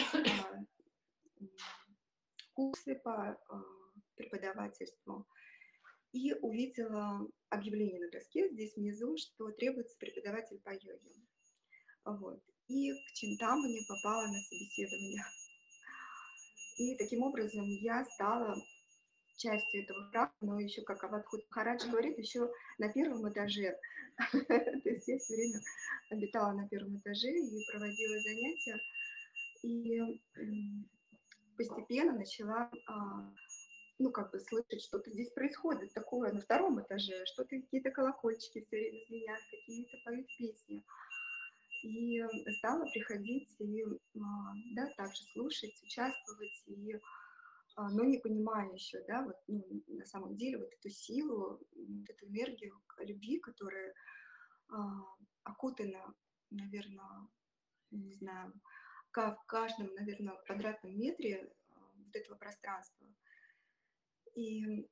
курсы по преподавательству. И увидела объявление на доске здесь внизу, что требуется преподаватель по йоге. Вот. И к Чинтамани попала на собеседование. И таким образом я стала частью этого храма, но еще, как Аватхут Махарадж говорит, еще на первом этаже. То есть я все время обитала на первом этаже и проводила занятия. И постепенно начала ну, как бы слышать, что-то здесь происходит такое на втором этаже, что-то, какие-то колокольчики все время звенят, какие-то поют песни. И стала приходить и, да, также слушать, участвовать, и, но не понимая еще, да, вот, ну, на самом деле вот эту силу, вот эту энергию любви, которая окутана, наверное, не знаю, в каждом, наверное, квадратном метре вот этого пространства. И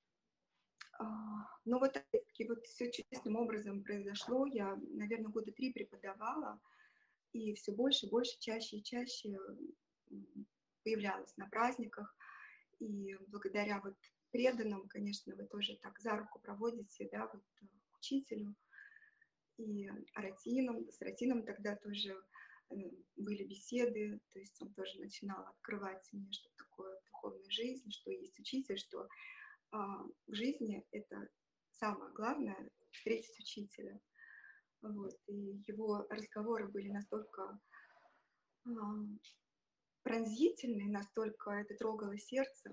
ну вот, вот все чудесным образом произошло. Я, наверное, года 3 преподавала, и все больше, больше, чаще и чаще появлялась на праздниках. И благодаря вот преданным, конечно, вы тоже так за руку проводите, да, вот учителю. И с Ратином тогда тоже были беседы, то есть он тоже начинал открывать мне, что такое духовная жизнь, что есть учитель, что в жизни это самое главное — встретить учителя. Вот. И его разговоры были настолько пронзительные, настолько это трогало сердце,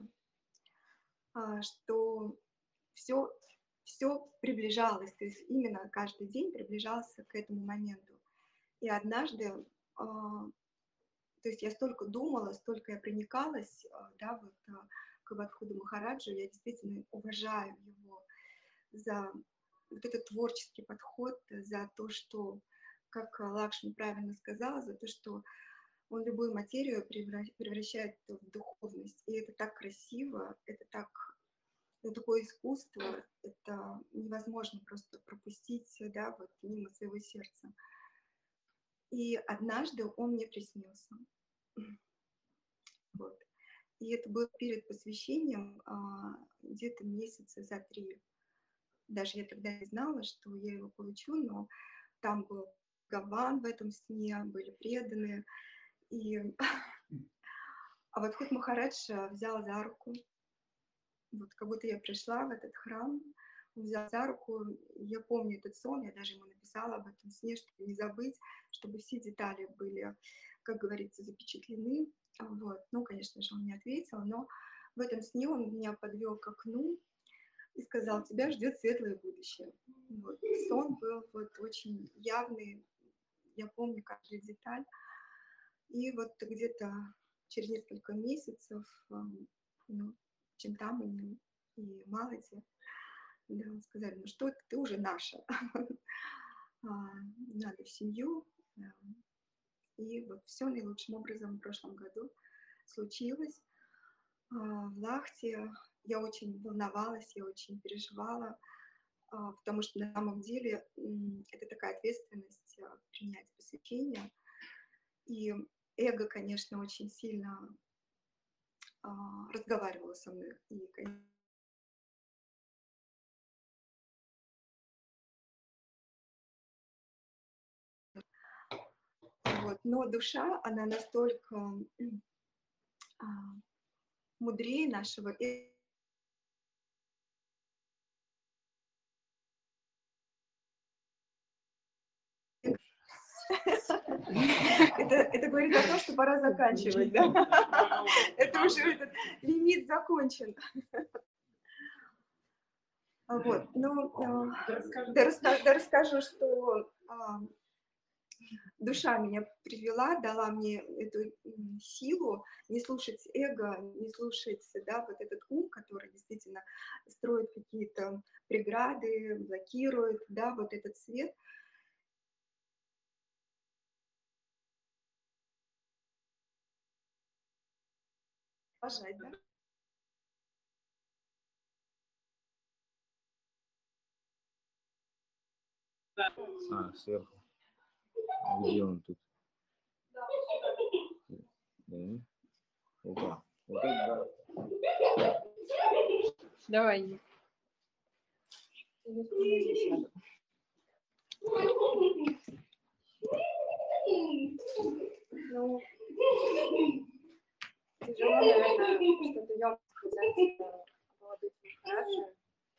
что все приближалось, то есть именно каждый день приближался к этому моменту. И однажды, то есть я столько думала, столько я проникалась, да, вот, к Авадхуту Махараджу, я действительно уважаю его за вот этот творческий подход, за то, что, как Лакшми правильно сказала, за то, что он любую материю превращает в духовность. И это так красиво, это такое искусство, это невозможно просто пропустить, да, вот мимо своего сердца. И однажды он мне приснился. Вот. И это было перед посвящением, где-то месяца за 3. Даже я тогда не знала, что я его получу, но там был Гаван в этом сне, были преданные. И Авадхут Махарадж взял за руку, вот как будто я пришла в этот храм, он взял за руку, я помню этот сон, я даже ему написала об этом сне, чтобы не забыть, чтобы все детали были, как говорится, запечатлены. Вот. Ну, конечно же, он не ответил, но в этом сне он меня подвел к окну и сказал: тебя ждет светлое будущее. Вот. Сон был вот очень явный, я помню каждую деталь. И вот где-то через несколько месяцев, ну, Чинтамани и Малати, да, сказали: ну что ты уже наша, надо в семью. И вот все наилучшим образом в прошлом году случилось. В Лахте я очень волновалась, я очень переживала, потому что на самом деле это такая ответственность принять посвящение. И эго, конечно, очень сильно разговаривало со мной. И, конечно, вот. Но душа, она настолько мудрее нашего эго. Это говорит о том, что пора заканчивать, да? Это уже этот лимит закончен. Вот, ну, да расскажу, что душа меня привела, дала мне эту силу не слушать эго, не слушать, да, вот этот ум, который действительно строит какие-то преграды, блокирует, да, вот этот свет. Пожать, да? Сверху. Где он тут? Да. Опа. Вот это да. Давай. Ну, тяжело, наверное, что-то ёмко сказать о Авадхуте Махарадже.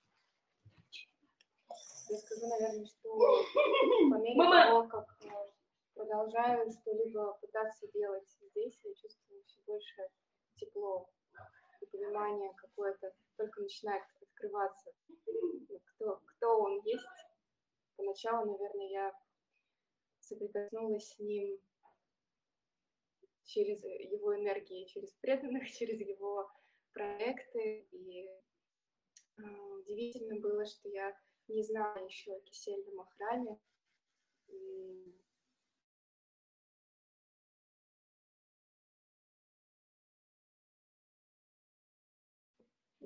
Я скажу, наверное, что по мере того, как продолжаю что-либо пытаться делать здесь, я чувствую все больше тепло и понимание какое-то только начинает открываться. Кто он есть. Поначалу, наверное, я соприкоснулась с ним через его энергии, через преданных, через его проекты. И удивительно было, что я не знала еще о Кисельном храме.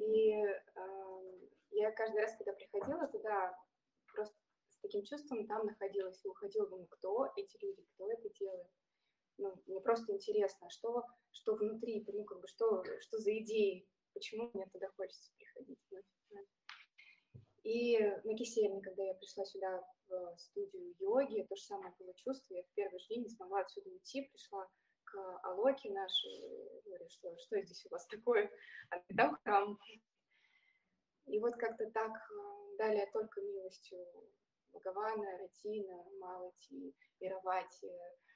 И я каждый раз, когда приходила туда, просто с таким чувством там находилась и уходила, думаю, кто эти люди, кто это делает. Ну, мне просто интересно, что внутри, ну, как бы, что за идеи, почему мне туда хочется приходить. И на Кисельной, когда я пришла сюда в студию йоги, то же самое было чувство. Я в первый же день не смогла отсюда уйти, пришла к Алоке нашей, говорю, что здесь у вас такое, а там храм. И вот как-то так далее только милостью Бхагавана, Ратина, Малати, Иравати,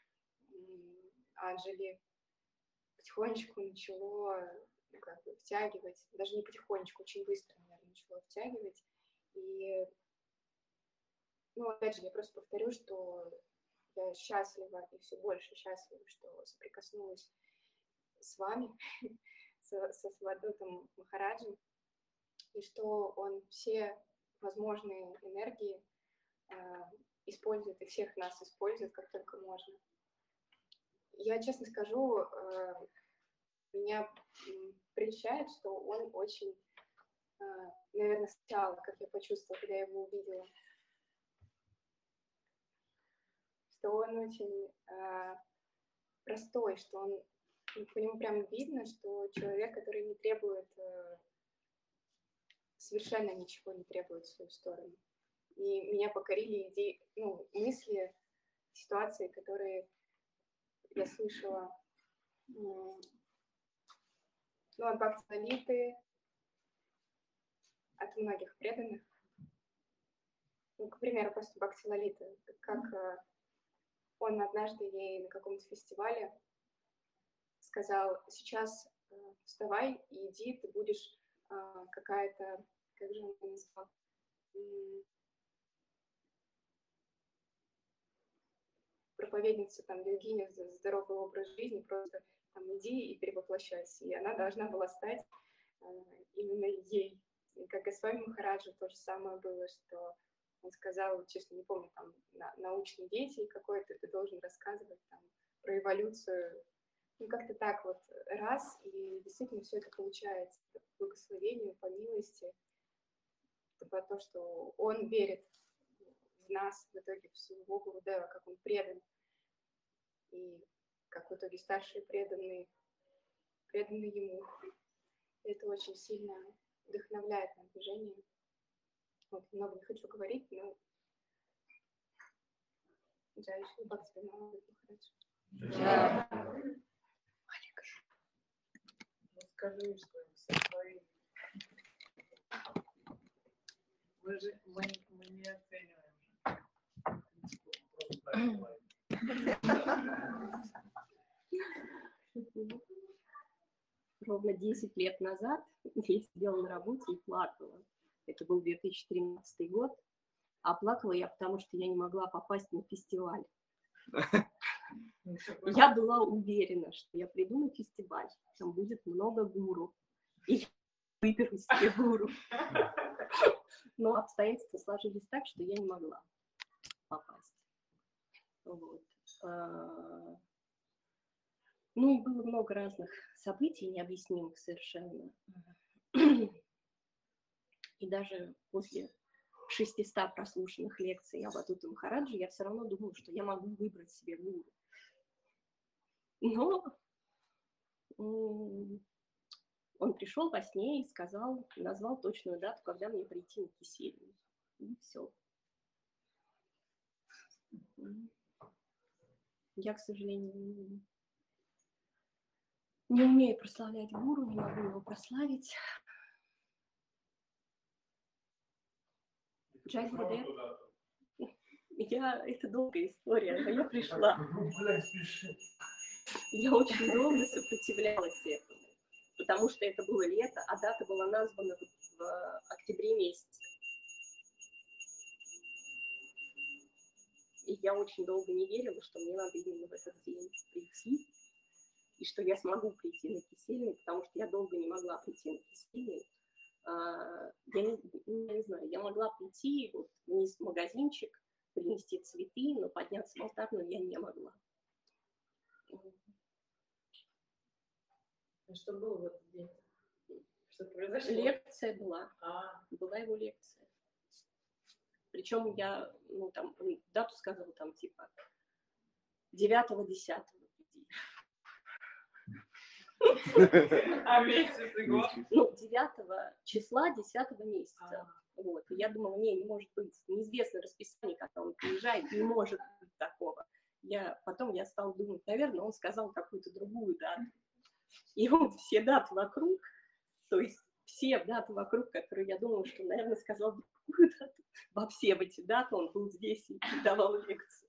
Анджели потихонечку начало как бы втягивать, даже не потихонечку, очень быстро, наверное, начало втягивать. И, ну, опять же, я просто повторю, что я счастлива и все больше счастлива, что соприкоснулась с вами, со Свадхутом Махараджем, и что он все возможные энергии использует, и всех нас использует, как только можно. Я, честно скажу, меня прельщает, что он очень, наверное, сначала, как я почувствовала, когда я его увидела, что он очень простой, что он, по нему прям видно, что человек, который не требует, совершенно ничего не требует в свою сторону. И меня покорили идеи, ну, мысли, ситуации, которые я слышала, ну, от Бхакти-Лалиты, от многих преданных. Ну, к примеру, просто Бхакти-Лалита, как он однажды ей на каком-то фестивале сказал: сейчас вставай и иди, ты будешь какая-то, как же он это назвал, проповедница, там, йогиня, здоровый образ жизни, просто там иди и перевоплощайся. И она должна была стать именно ей. И как и с вами Махараджа то же самое было, что он сказал, честно не помню, там, научный деятель какой-то, ты должен рассказывать там про эволюцию. Ну, как-то так вот раз, и действительно все это получается по благословению, по милости, по то, что он верит в нас, в итоге в своего Гурудева, как он предан, и как в итоге старшие преданы ему. И это очень сильно вдохновляет на движение. Вот, много не хочу говорить, но я еще как тебе мало хорошо. Расскажи, что со своими. Мы не оцениваем. Ровно 10 лет назад я сидела на работе и плакала. Это был 2013 год. А плакала я, потому что я не могла попасть на фестиваль. Я была уверена, что я приду на фестиваль, там будет много гуру, и я выберу себе гуру. Но обстоятельства сложились так, что я не могла попасть. Вот. Ну и было много разных событий, необъяснимых совершенно. И даже после 600 прослушанных лекций об Авадхуте Махараджи я все равно думала, что я могу выбрать себе гуру. Но он пришел во сне и сказал, назвал точную дату, когда мне прийти на Кисельную. И все. Я, к сожалению, не умею прославлять гуру, не могу его прославить. Джай Гурудев. Это долгая история, но я пришла. Я очень долго сопротивлялась этому, потому что это было лето, а дата была названа в октябре месяце. И я очень долго не верила, что мне надо именно в этот день прийти, и что я смогу прийти на Кисельную, потому что я долго не могла прийти на Кисельную. Я не знаю, я могла прийти вот, вниз в магазинчик, принести цветы, но подняться в алтарную я не могла. А что было в этот день? Что произошло? Лекция была. Была его лекция. Причем я, ну, там, дату сказала, там, типа, 9-10. А месяц и год? Ну, 9 числа 10 месяца. Вот. И я думала, не может быть, неизвестное расписание, когда он приезжает, не может быть такого. Потом я стала думать, наверное, он сказал какую-то другую дату. И вот все даты вокруг, то есть все даты вокруг, которые я думала, что, наверное, сказал другую дату, во все эти даты он был здесь и давал лекцию.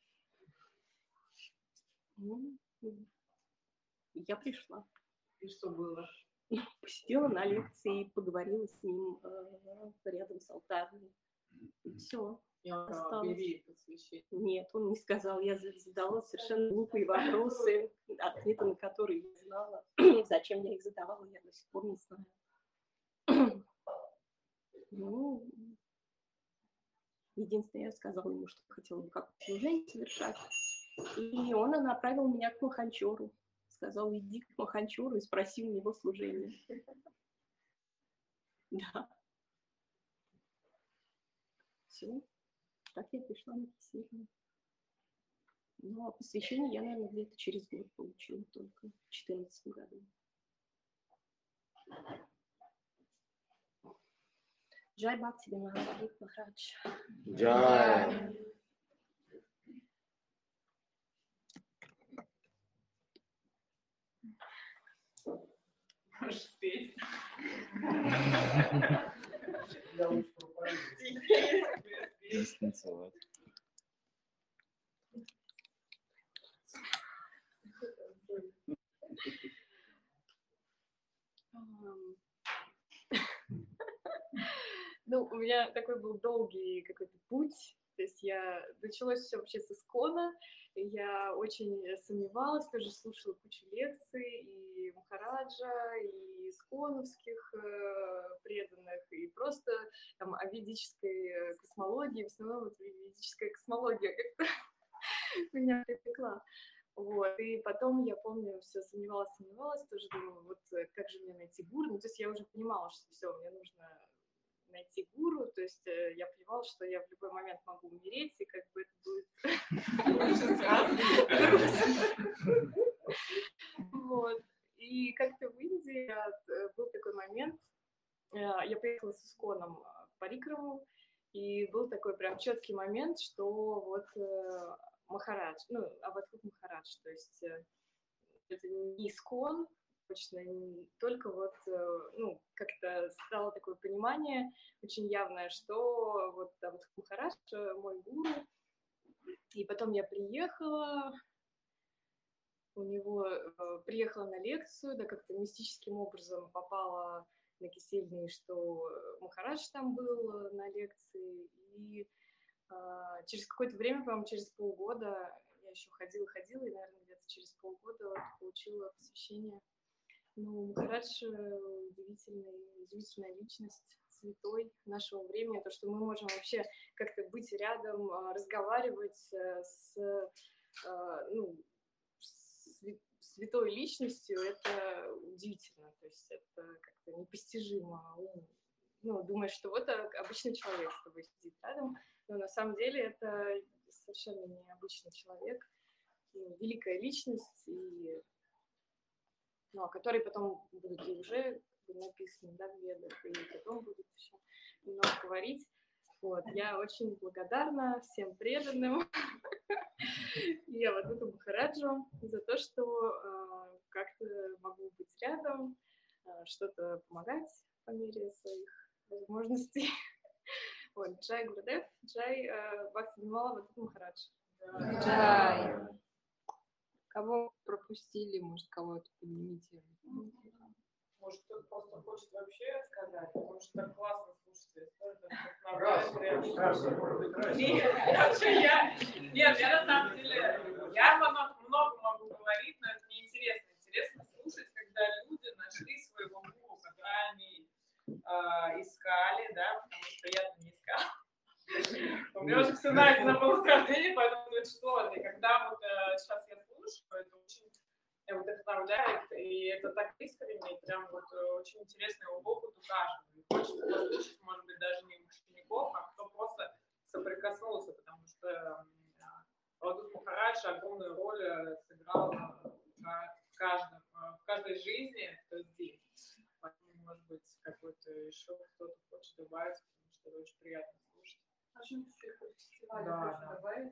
Ну, я пришла. И что было? Посидела на лекции и поговорила с ним рядом с алтарем. И все. И он объявил посвящение? Нет, он не сказал. Я задавала совершенно глупые вопросы, ответы на которые я знала. Зачем я их задавала, я до сих пор не знаю. Ну, единственное, я сказала ему, что хотела бы какое-то служение совершать. И он направил меня к Маханчору. Сказал, иди к Маханчору и спроси у него служение. Да. Все. Так я пришла на Кисельную. Ну, а посвящение я, наверное, где-то через год получила только, в 2014 году. Джай Бхакти Винод Махарадж. Джай. Можешь спеть. Я лучше пропою. Танцевать. Ну, у меня такой был долгий какой-то путь. То есть началось все вообще с Искона. Я очень сомневалась, тоже слушала кучу лекций и Махараджа, и исконовских преданных, и просто там о ведической космологии. В основном вот ведическая космология как-то меня привлекла. Вот. И потом, я помню, все сомневалась, тоже думаю, вот как же мне найти гуру. Ну, то есть я уже понимала, что все, мне нужно найти гуру, то есть я понимала, что я в любой момент могу умереть, и как бы это будет... Вот. И как-то в Индии был такой момент, я поехала с Исконом в Парикраму, и был такой прям четкий момент, что вот Махарадж, ну, Аватхут Махарадж, то есть это не Искон, точно, только вот, ну, как-то стало такое понимание очень явное, что вот Аватхут Махарадж мой гуру, и потом я приехала, у него приехала на лекцию, да, как-то мистическим образом попала на Кисельный, что Махарадж там был на лекции, и через какое-то время, по-моему, через полгода, я еще ходила, и, наверное, где-то через полгода вот получила посвящение. Ну, Махарадж удивительная личность, святой нашего времени, то, что мы можем вообще как-то быть рядом, разговаривать с святой личностью, это удивительно, то есть это как-то непостижимо. Ну, думаешь, что вот обычный человек с тобой сидит рядом, но на самом деле это совершенно необычный человек, великая личность, и, ну, о которой потом будут и уже написаны, да, в ведах, и потом будут еще много говорить. Вот, я очень благодарна всем преданным и Аватхуту Махараджу за то, что как-то могу быть рядом, что-то помогать по мере своих возможностей. Вот, Джай Гурудев, Джай Бхакти Винод Аватхут Махарадж. Джай. Кого пропустили, может, кого-то поднимите? Может, кто-то просто хочет вообще сказать, потому что так классно слушать историю. Нет, я на самом деле, я много могу говорить, но это неинтересно. Интересно слушать, когда люди нашли своего гуру, который они искали, да, потому что я-то не искала. У меня уже все найдено по восхождению, поэтому это очень сложно. И когда вот сейчас я слушаю, это очень вдохновляет, и И это так искренне, и прям вот очень интересный опыт у каждого. И хочется послушать, может быть, даже не учеников, а кто просто соприкоснулся, потому что Авадут Махарадж огромную роль сыграл в каждой жизни, кто здесь. Поэтому, может быть, какой-то еще кто-то хочет добавить, потому что это очень приятно слушать. А что еще про фестиваль Да, хочу да. добавить?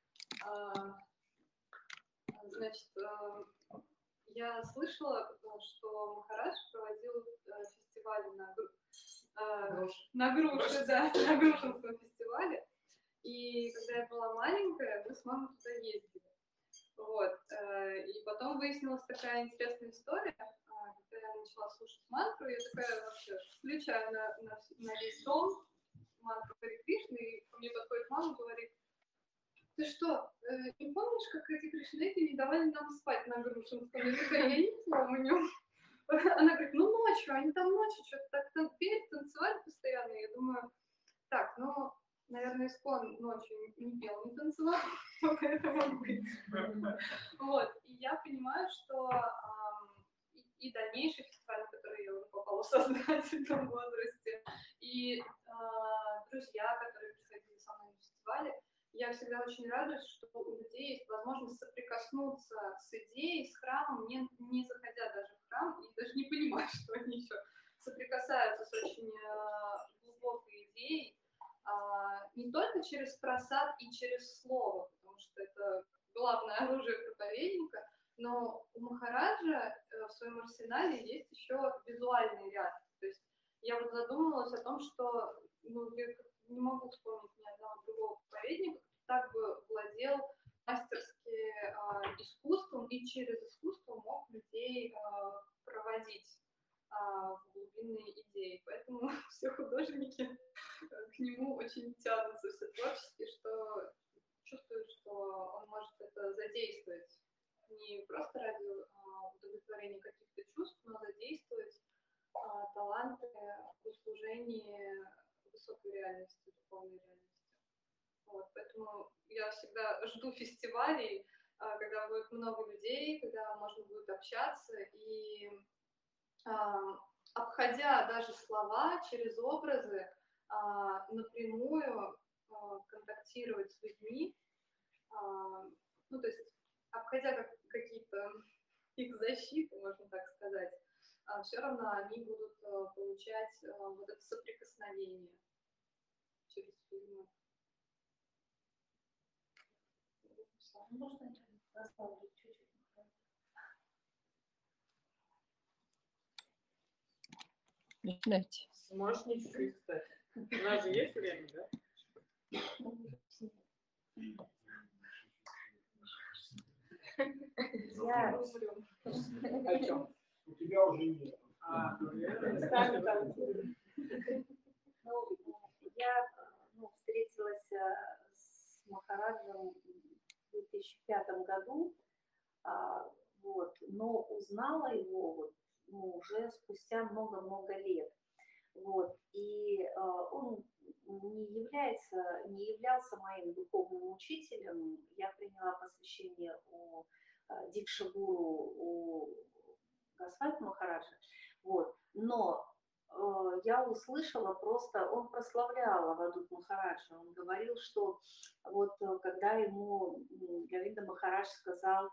Значит, я слышала, что Махарадж проводил фестиваль на груши, да, на Грушинском фестивале. И когда я была маленькая, мы с мамой туда ездили. Вот. И потом выяснилась такая интересная история. Когда я начала слушать мантру, я такая вообще включаю на весь дом мантру Харе Кришны, и ко мне подходит мама и говорит: ты что, не помнишь, как эти кришнаиты не давали нам спать на Грушинском? Я такая: я не помню. Она говорит: ну ночью, они там ночью что-то так пели, танцевали постоянно. Я думаю, так, ну, наверное, Искон ночью не пел, не танцевал, это может быть. Вот, и я понимаю, что и дальнейший фестиваль, на который я уже попала в сознательном возрасте, и друзья, которые приходили со мной на фестивале, я всегда очень радуюсь, что у людей есть возможность соприкоснуться с идеей, с храмом, не заходя даже в храм, и даже не понимая, что они еще соприкасаются с очень глубокой идеей, не только через просад и через слово, потому что это главное оружие проповедника, но у Махараджа в своем арсенале есть еще визуальный ряд. То есть я вот задумалась о том, что я не могу вспомнить ни одного другого проповедника, кто так бы владел мастерски искусством и через искусство мог людей проводить в глубинные идеи. Поэтому все художники к нему очень тянутся, все творчески, что чувствуют, что он может это задействовать не просто ради удовлетворения каких-то чувств, но задействовать таланты в служении высокой реальности, духовной реальности. Вот, поэтому я всегда жду фестивалей, когда будет много людей, когда можно будет общаться и, обходя даже слова, через образы, напрямую контактировать с людьми, ну, то есть обходя какие-то их защиты, можно так сказать, все равно они будут получать вот это соприкосновение через фильмы. Можно расставлю чуть-чуть? Начинайте. Можешь не чуть-чуть, кстати. У нас же есть время, да? Я... О чем? У тебя уже нет. Местами танцуем. Я встретилась с Махараджем в 2005 году, вот, но узнала его уже спустя много-много лет. Вот, и он не являлся моим духовным учителем. Я приняла посвящение у Дикша-гуру, у Госвами Махараджа. Вот, но я услышала просто, он прославлял Авадут Махараджа, он говорил, что вот когда ему Говинда Махарадж сказал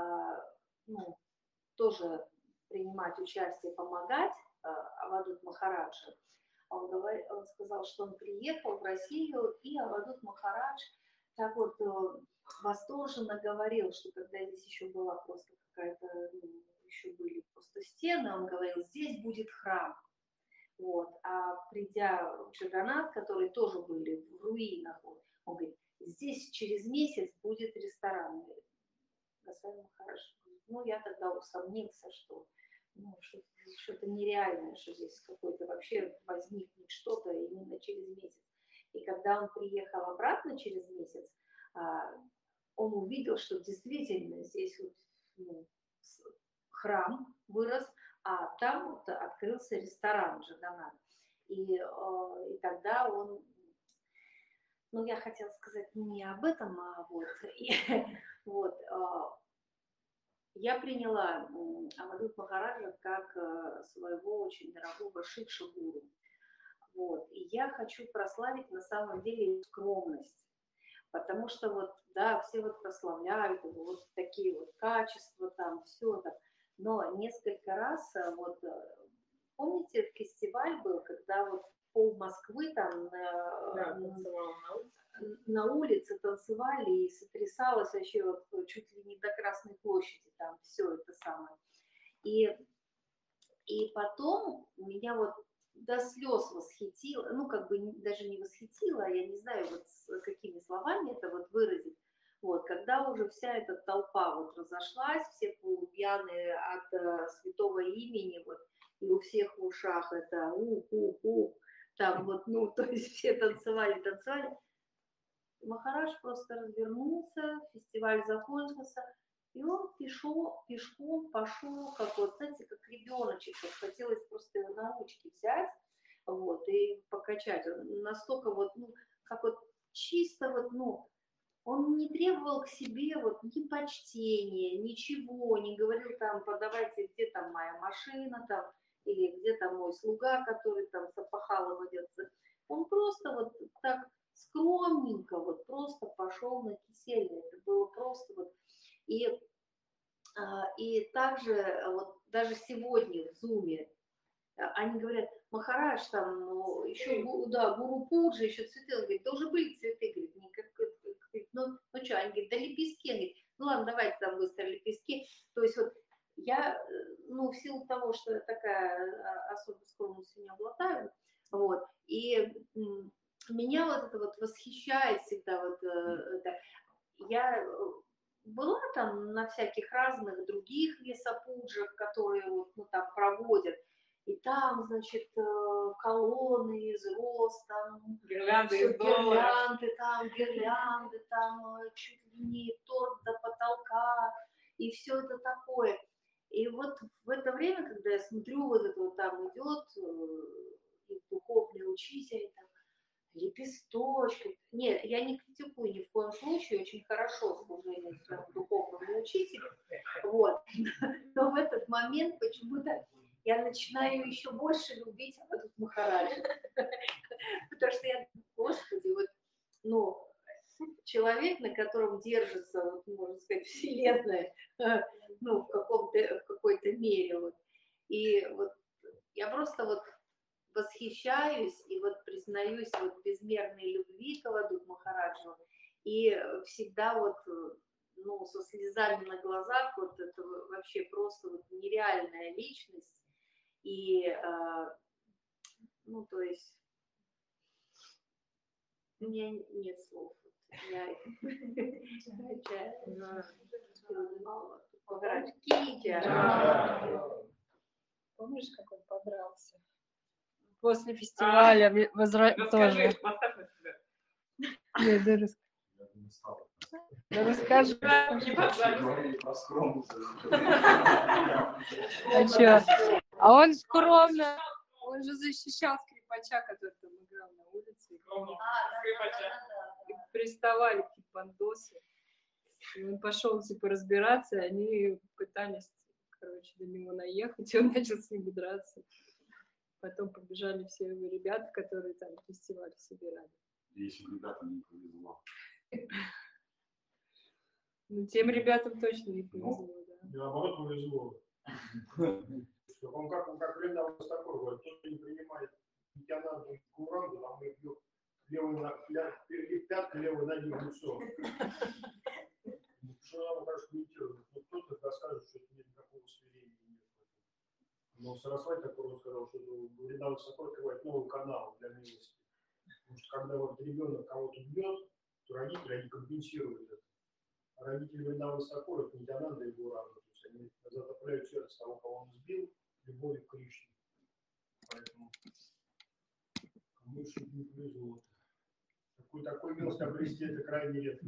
тоже принимать участие, помогать Авадут Махараджу, он сказал, что он приехал в Россию, и Авадут Махарадж так вот восторженно говорил, что когда здесь еще была просто какая-то, еще были просто стены, он говорил, здесь будет храм. Вот. А придя в Джаганнат, которые тоже были в руинах, он говорит, здесь через месяц будет ресторан. Госвами Махарадж, я тогда усомнился, что что-то нереальное, что здесь какой-то вообще возникнет что-то именно через месяц. И когда он приехал обратно через месяц, он увидел, что действительно здесь храм вырос, а там вот открылся ресторан Джаганнат. И тогда он, я хотела сказать не об этом, а Я приняла Авадут Махараджа как своего очень дорогого шикша-гуру. Вот. И я хочу прославить на самом деле скромность. Потому что вот, да, все вот прославляют вот такие вот качества, там, все так. Но несколько раз, вот, помните, фестиваль был, когда вот пол Москвы там на улице танцевали и сотрясалось вообще вот чуть ли не до Красной площади, там все это самое. И потом меня вот до слез восхитило, ну как бы даже не восхитило, я не знаю вот с какими словами это вот выразить, вот, когда уже вся эта толпа вот разошлась, все полупьяные от святого имени, вот, и у всех в ушах это там вот, ну, то есть все танцевали. Махарадж просто развернулся, фестиваль закончился, и он пешком пошел, как вот, знаете, как ребеночек, вот, хотелось просто его на ручки взять, вот, и покачать. Он настолько вот, ну, как вот чисто вот, ну, он не требовал к себе вот ни почтения, ничего, не говорил там, подавайте, где там моя машина там, или где там мой слуга, который там с опахалом одется. Он просто вот так скромненько вот просто пошел на кисельный. Это было просто вот. И также вот даже сегодня в Зуме они говорят, Махарадж там, ну, еще, да, Гуру Пуджа, еще цветы. Он говорит, да уже были цветы, говорит, ну что, они говорят, да лепестки. Они говорят, ну ладно, давайте там быстро лепестки. То есть вот я, ну, в силу того, что я такая особо скромность не обладаю, вот, и меня вот это вот восхищает всегда вот это. Я была там на всяких разных других весопуджах, которые вот, ну, там проводят, и там, значит, колонны из роз, там гирлянды, там чуть ли не торт до потолка, и все это такое. И вот в это время, когда я смотрю, вот это вот там идет и духовный учитель, там, лепесточки. Нет, я не критикую ни в коем случае, очень хорошо служение своему духовному учителю. Вот. Но в этот момент почему-то я начинаю еще больше любить Авадут Махараджа. Потому что я, Господи, вот, ну, человек, на котором держится, вот, можно сказать, вселенная, ну, в какой-то мере. Вот. И вот я просто вот восхищаюсь и вот признаюсь вот безмерной любви к Авадут Махараджу. И всегда вот, ну, со слезами на глазах, вот это вообще просто вот нереальная личность. И, ну, то есть, у меня нет слов. Я Помнишь, как он подрался? После фестиваля тоже. Нет, да расскажи. А что? А он скромно. Он же защищал скрипача, который там играл на улице. И приставали какие-то бандосы. И он пошел типа разбираться, и они пытались, короче, до него наехать, и он начал с ними драться. Потом побежали все его ребята, которые там фестиваль собирали. И этим ребятам не повезло. Ну, тем ребятам точно не повезло, да. Наоборот, повезло. Он как Вриндаван такой говорит, тот, кто не принимает Нитьянанду и Гауранду, там мы бьем пятки левой ноги в лицо. Что нам, конечно, комментирует. Но кто-то расскажет, что это нет никакого смирения. Но Сарасвати такой он сказал, что Вриндаван такой открывает новый канал для милости. Потому что когда вот ребенок кого-то бьет, то родители, они компенсируют это. А родители Вриндавана такой, это Нитьянанда и Гауранду. То есть они затопляют сердце того, кого он сбил, любовью к Кришне. Поэтому кому еще не повезло. Такой милость обрести это крайне редко.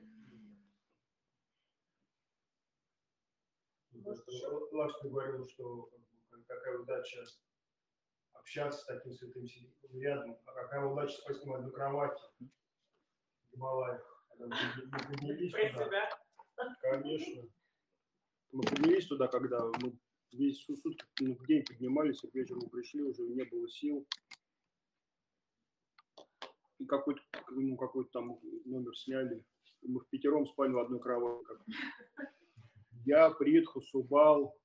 Лакшми говорил, что какая удача общаться с таким святым рядом, а какая удача спать с ним одну кровать в Гималаях. Конечно. Мы поднялись туда, когда мы весь сутки, в день поднимались, и к вечеру пришли, уже не было сил. И какой-то там номер сняли. И мы впятером спали в одной кровати. Я, Притху, Субал,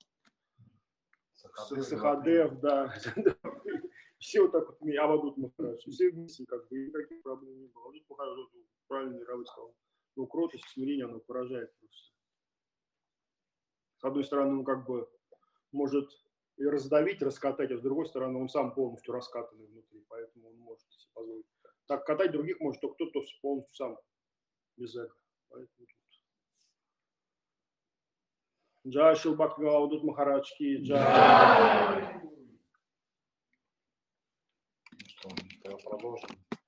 Сахадев, да. Все вот так вот, Авадут Махарадж. Все вместе, как бы, никаких проблем не было. Авадут Махарадж, правильно Равы сказал. Ну, кротость, смирение, оно поражает просто. С одной стороны, он как бы может и раздавить, раскатать, а с другой стороны, он сам полностью раскатанный внутри, поэтому он может себе позволить. Так катать других может только тот, кто полностью сам без эго. Поэтому Джай Шрила Бхакти Авадут Махарадж ки джай. Что, продолжим.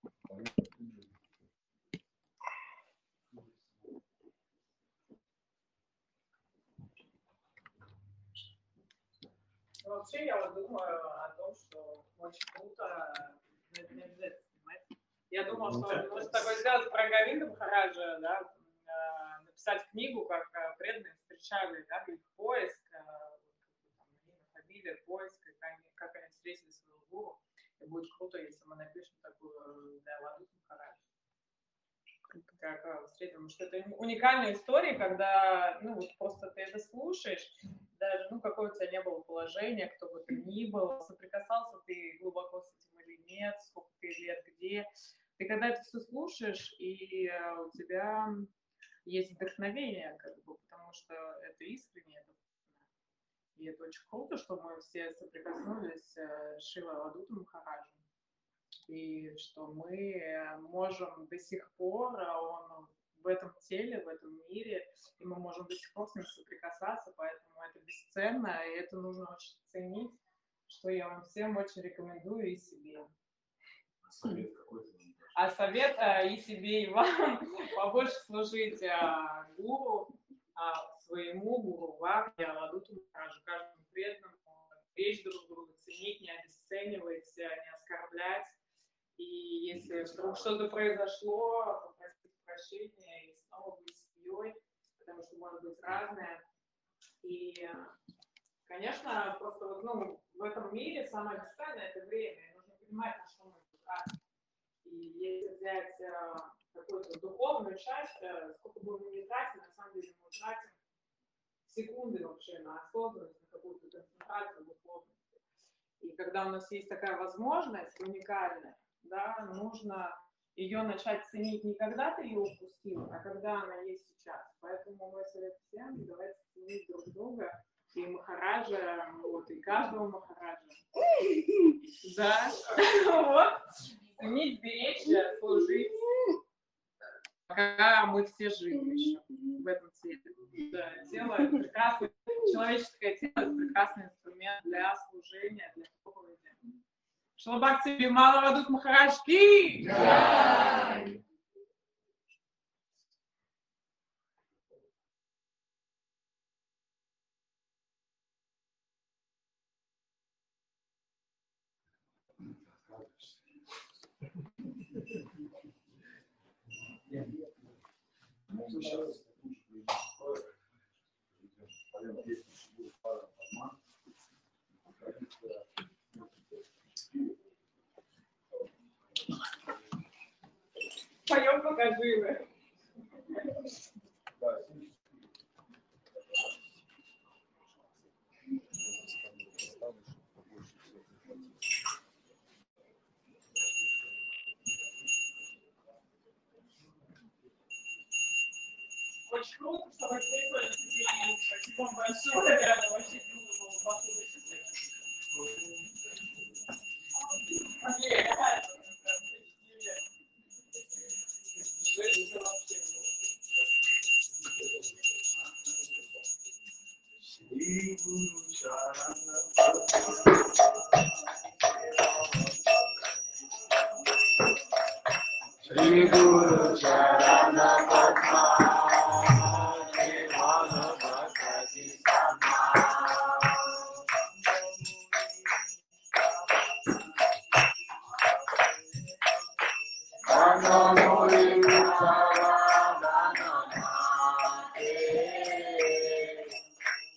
Вообще, я вот думаю о том, что очень круто, но это не обязательно снимать. Я думала, что можно такое сделать про Говинда Махараджа, да, написать книгу, как преданные встречали, да, их поиск, фамилия, поиск, и как они встретили своего гуру. И будет круто, если мы напишем такую для Авадут Махараджа. Как встретили, потому что это уникальная история, когда, ну, вот просто ты это слушаешь, даже, ну, какое у тебя не было положения, кто бы ты ни был, соприкасался ты глубоко с этим или нет, сколько ты лет, где. Ты когда это все слушаешь, и у тебя есть вдохновение, как бы, потому что это искренне, это, и это очень круто, что мы все соприкоснулись с Шрилой Авадутом Махараджем, и что мы можем до сих пор, он в этом теле, в этом мире, и мы можем до сих пор с ним соприкасаться, поэтому это бесценно, и это нужно очень ценить, что я вам всем очень рекомендую и себе. Совет какой-то? А совет и себе, и вам побольше служить гуру, своему гуру, вам, Авадуту Махараджу, каждому преданному, беречь друг друга, ценить, не обесценивать, не оскорблять. И если вдруг что-то произошло, попросить прощения и снова быть семьей, потому что может быть разное. И, конечно, просто вот, ну, в этом мире самое бесценное — это время. И нужно понимать, на что мы тратим. И если взять какую-то духовную часть, сколько бы мы ни тратили, на самом деле мы тратим секунды вообще на осознанность, на какую-то концентрацию духовности. И когда у нас есть такая возможность уникальная, да, нужно ее начать ценить не когда ты ее упустил, а когда она есть сейчас. Поэтому мой совет всем: давайте ценить друг друга и Махараджа, вот, и каждого Махараджа. Да, вот, ценить, беречь, служить, пока мы все живы еще в этом теле. Да, тело — это прекрасное, человеческое тело — это прекрасный инструмент для служения, для проповеди. Шрила Бхакти Вимала Авадут Махарадж ки джай! Поем, пока живы. Очень круто, что вы пришли. Спасибо вам большое. Ребята, вообще круто было. Shri Guru Charana Padma, Shri Bhagavati Sama. Anamuri Sarana Namate,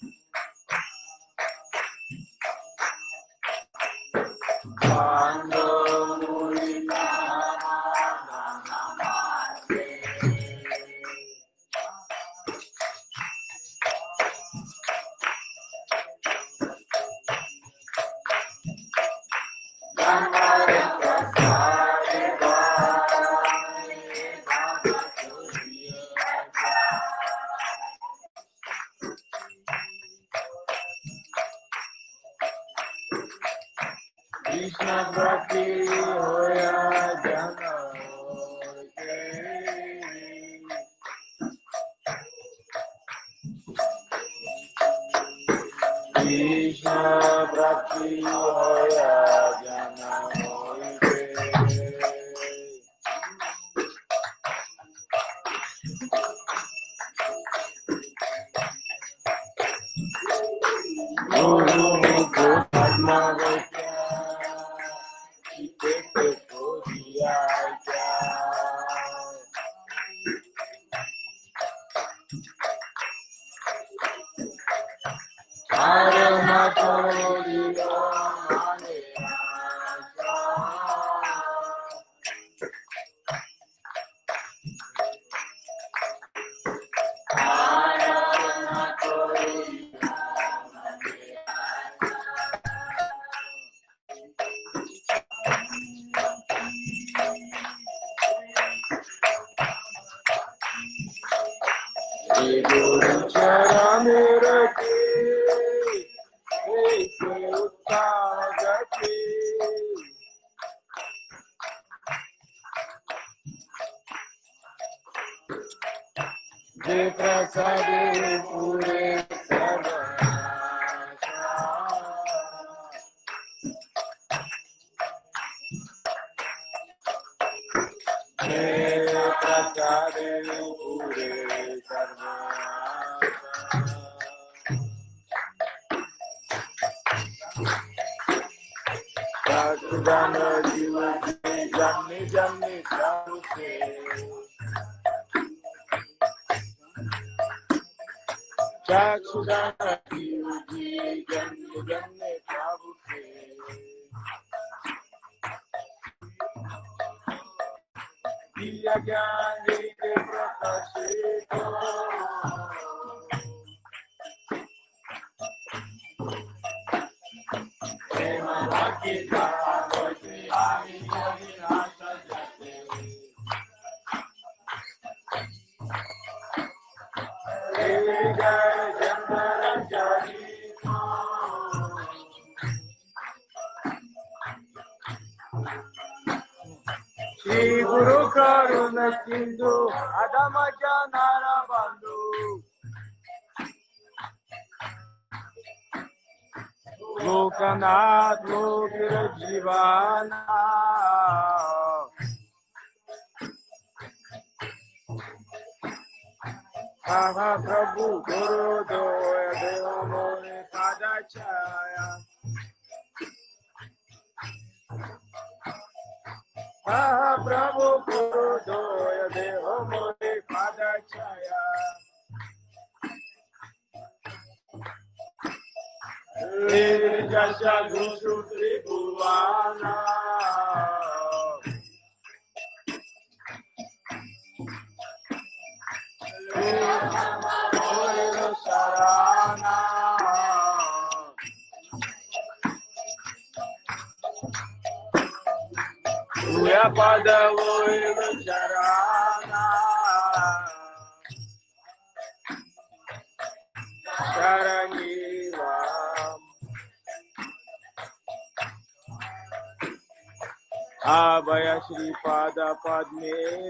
Abhaya Shri Pada Padme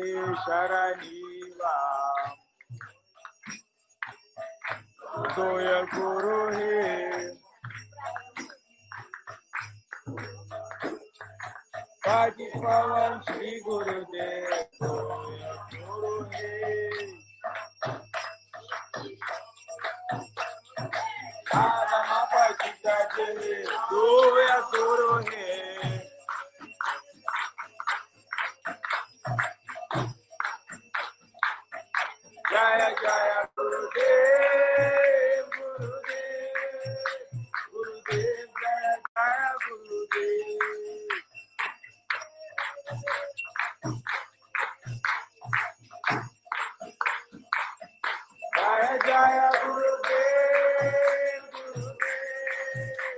Sharaniva Doya Guru He Padi Pavan Shri Guru Dev Doya Guru He Adama Pachita Jene Doya Guru He Jaya Jaya Gurudev, Gurudev, Gurudev, Jaya Jaya Gurudev.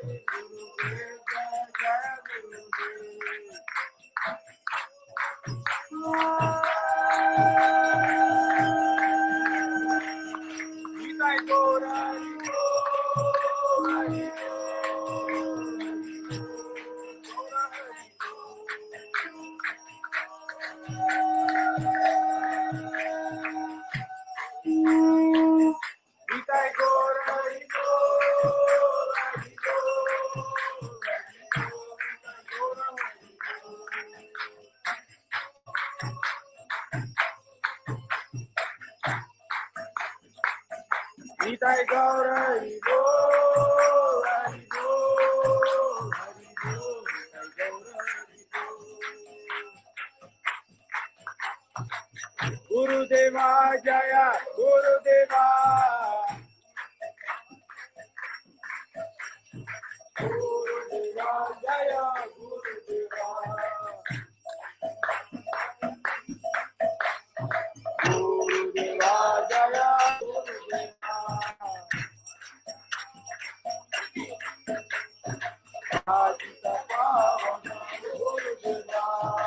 Nitai Gaura Haribo, Haribo, Haribo, Nitai Gaura Haribo. Gurudeva Jaya, Gurudeva. Gurudeva Jaya, Gurudeva. Gurudeva Jaya, Gurudeva. Adita Pavana, Gurudeva.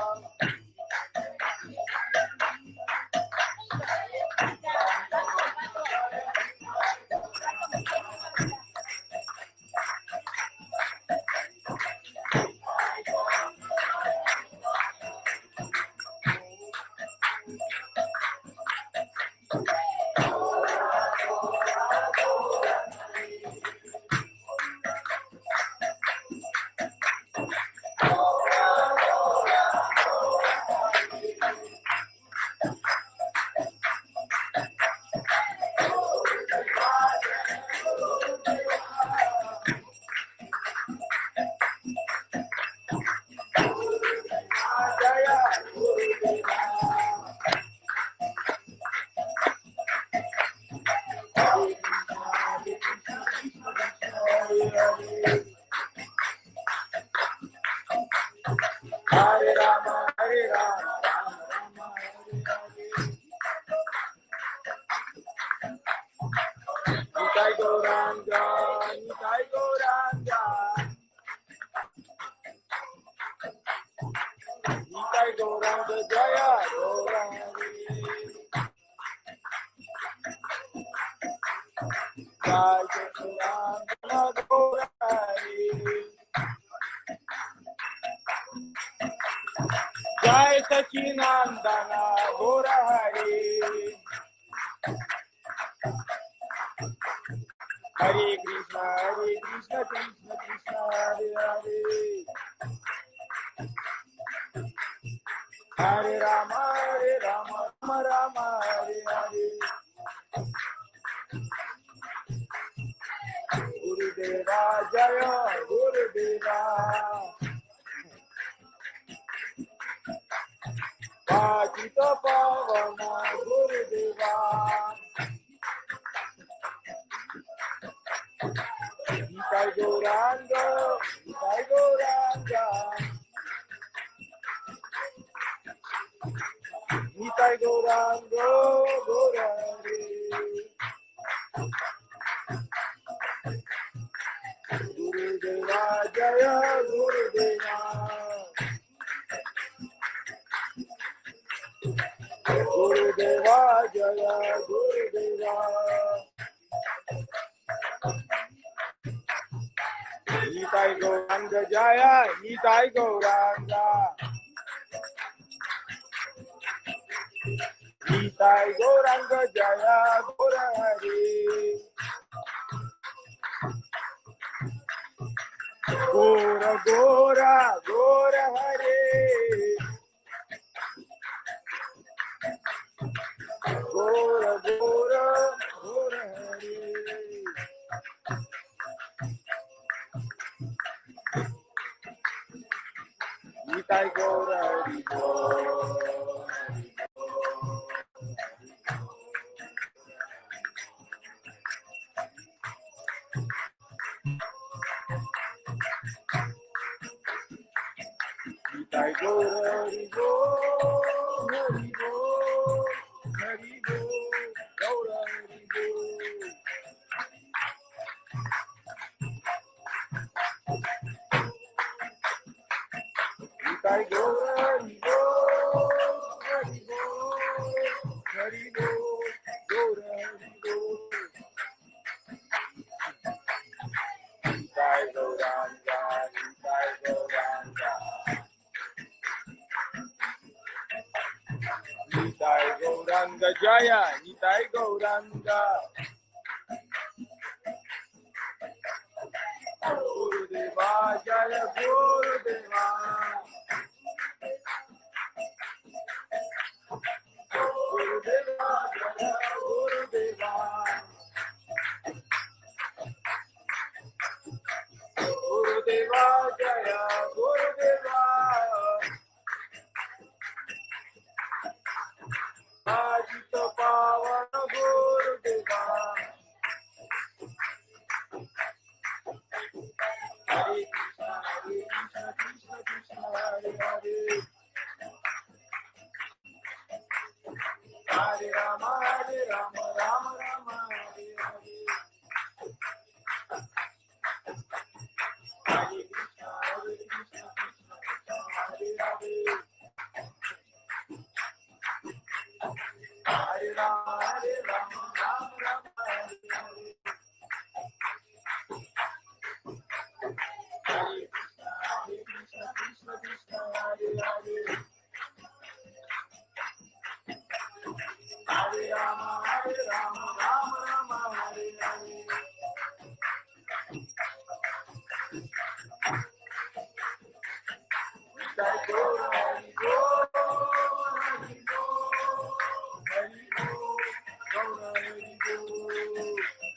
Hare Rama, Hare Rama, Rama Rama, Hare Hare. Nitai Gauranga, Nitai Gauranga. Nitai Gauranga, Jaya Gauranga. Jai Gauranga, Gauranga. Jai Sachinandana Gaura Hari. Hare Krishna, Krishna Krishna, Hare Hare. Hare Rama, Rama Rama, Hare Hare. Gurudeva Jaya, Gurudeva. Pachita Pavana Gurudeva. Nitai Gauranga, Nitai Gauranga. Nitai Gauranga, Gauranga. Gurudeva Jaya, Gurudeva. Gurudeva Jaya, Gurudeva. Nitai Gauranga Jaya, Nitai Gauranga. Nitai Gauranga Jaya, Gauranga. Gora Gora Gora Hare. Gora Gora Gora Hare. Nitai Gaura Haribo. Nitai Gaura Haribo, Haribo, Haribo, Gaura Haribo. Nitai Gaura Hari Bol, Hari Bol, Hari Bol, Gaura Hari Bol. Nitai Gauranga, Nitai Gauranga. Nitai Gauranga Jaya, Nitai Gauranga. Gurudeva Jaya Gurudeva. Gurudeva Jaya Gurudeva. Gurudeva Jaya Gurudeva. Ajita Pavana Gurudeva. Hare Krishna, Krishna Krishna, Hare Hare. Hare Rama, Rama Rama, Hare Hare. Hare Krishna, Krishna Krishna, Hare Hare. Hare Rama, Rama Rama, Hare Hare. Hare Krishna, Krishna Krishna, Hare Hare. Hare Rama, Rama Rama, Hare Hare. Nitai Gaura Hari Bol, Hari Bol, Hari Bol, Gaura Hari Bol.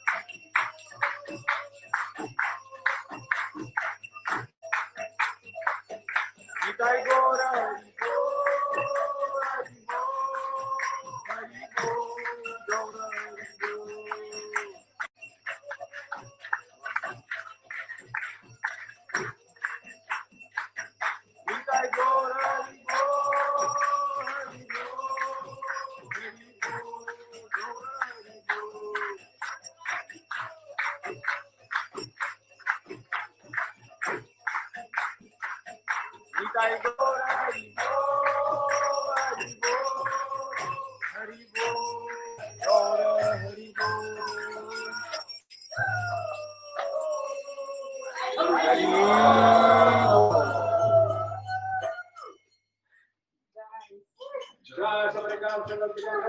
Nitai Gaura Hari Bol, Hari Bol, Hari Bol, Gaura Hari Bol. Nitai Gaura Hari Bol, Hari Bol, Hari Bol, Gaura Hari Bol. Nitai Gaura Hari Bol, Hari Bol, Hari Bol, Gaura Hari Bol. Hari Bol. Jai Shri Krishna,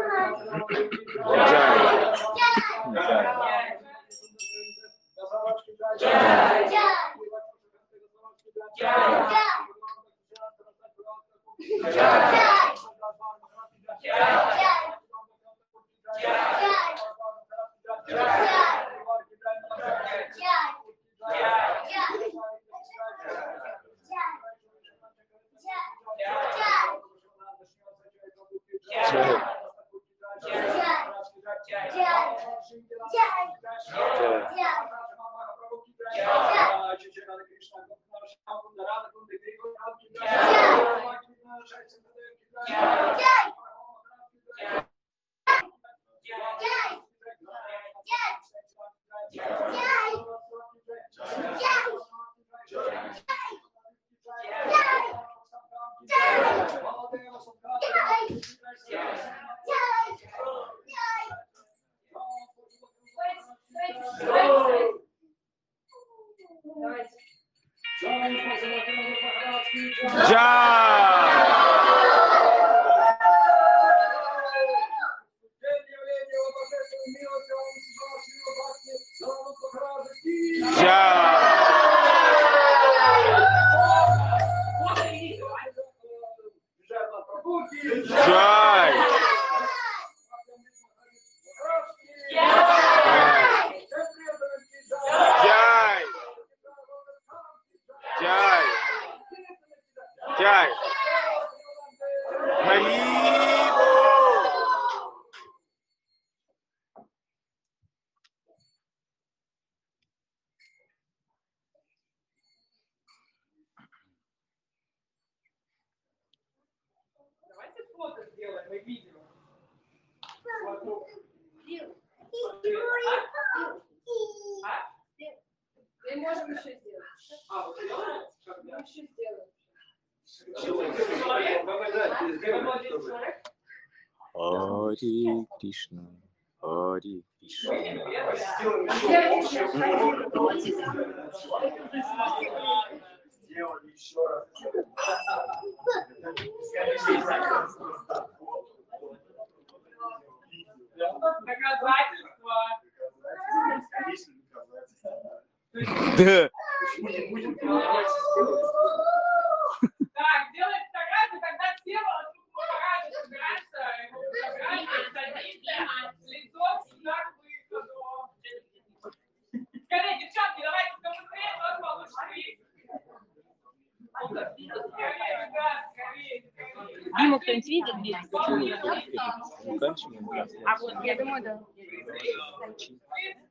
Jai. Hari Bol. Давайте фото сделаем и видео. И можем еще сделать. А, вы сделаете? Мы еще сделаем. Харе Кришна, Харе Кришна. Сделали еще раз. Доказательства. Да. Почему не будем Так, делай фотографию, когда все вокруг Махараджа собираются, его фотографию, садится, лицо всегда к выходу. Скорее, девчонки, давайте побыстрее, у вас получится приз. Скорее, ребят, скорее. Дима, кто-нибудь видит? Заканчиваем. А вот, я думаю, да.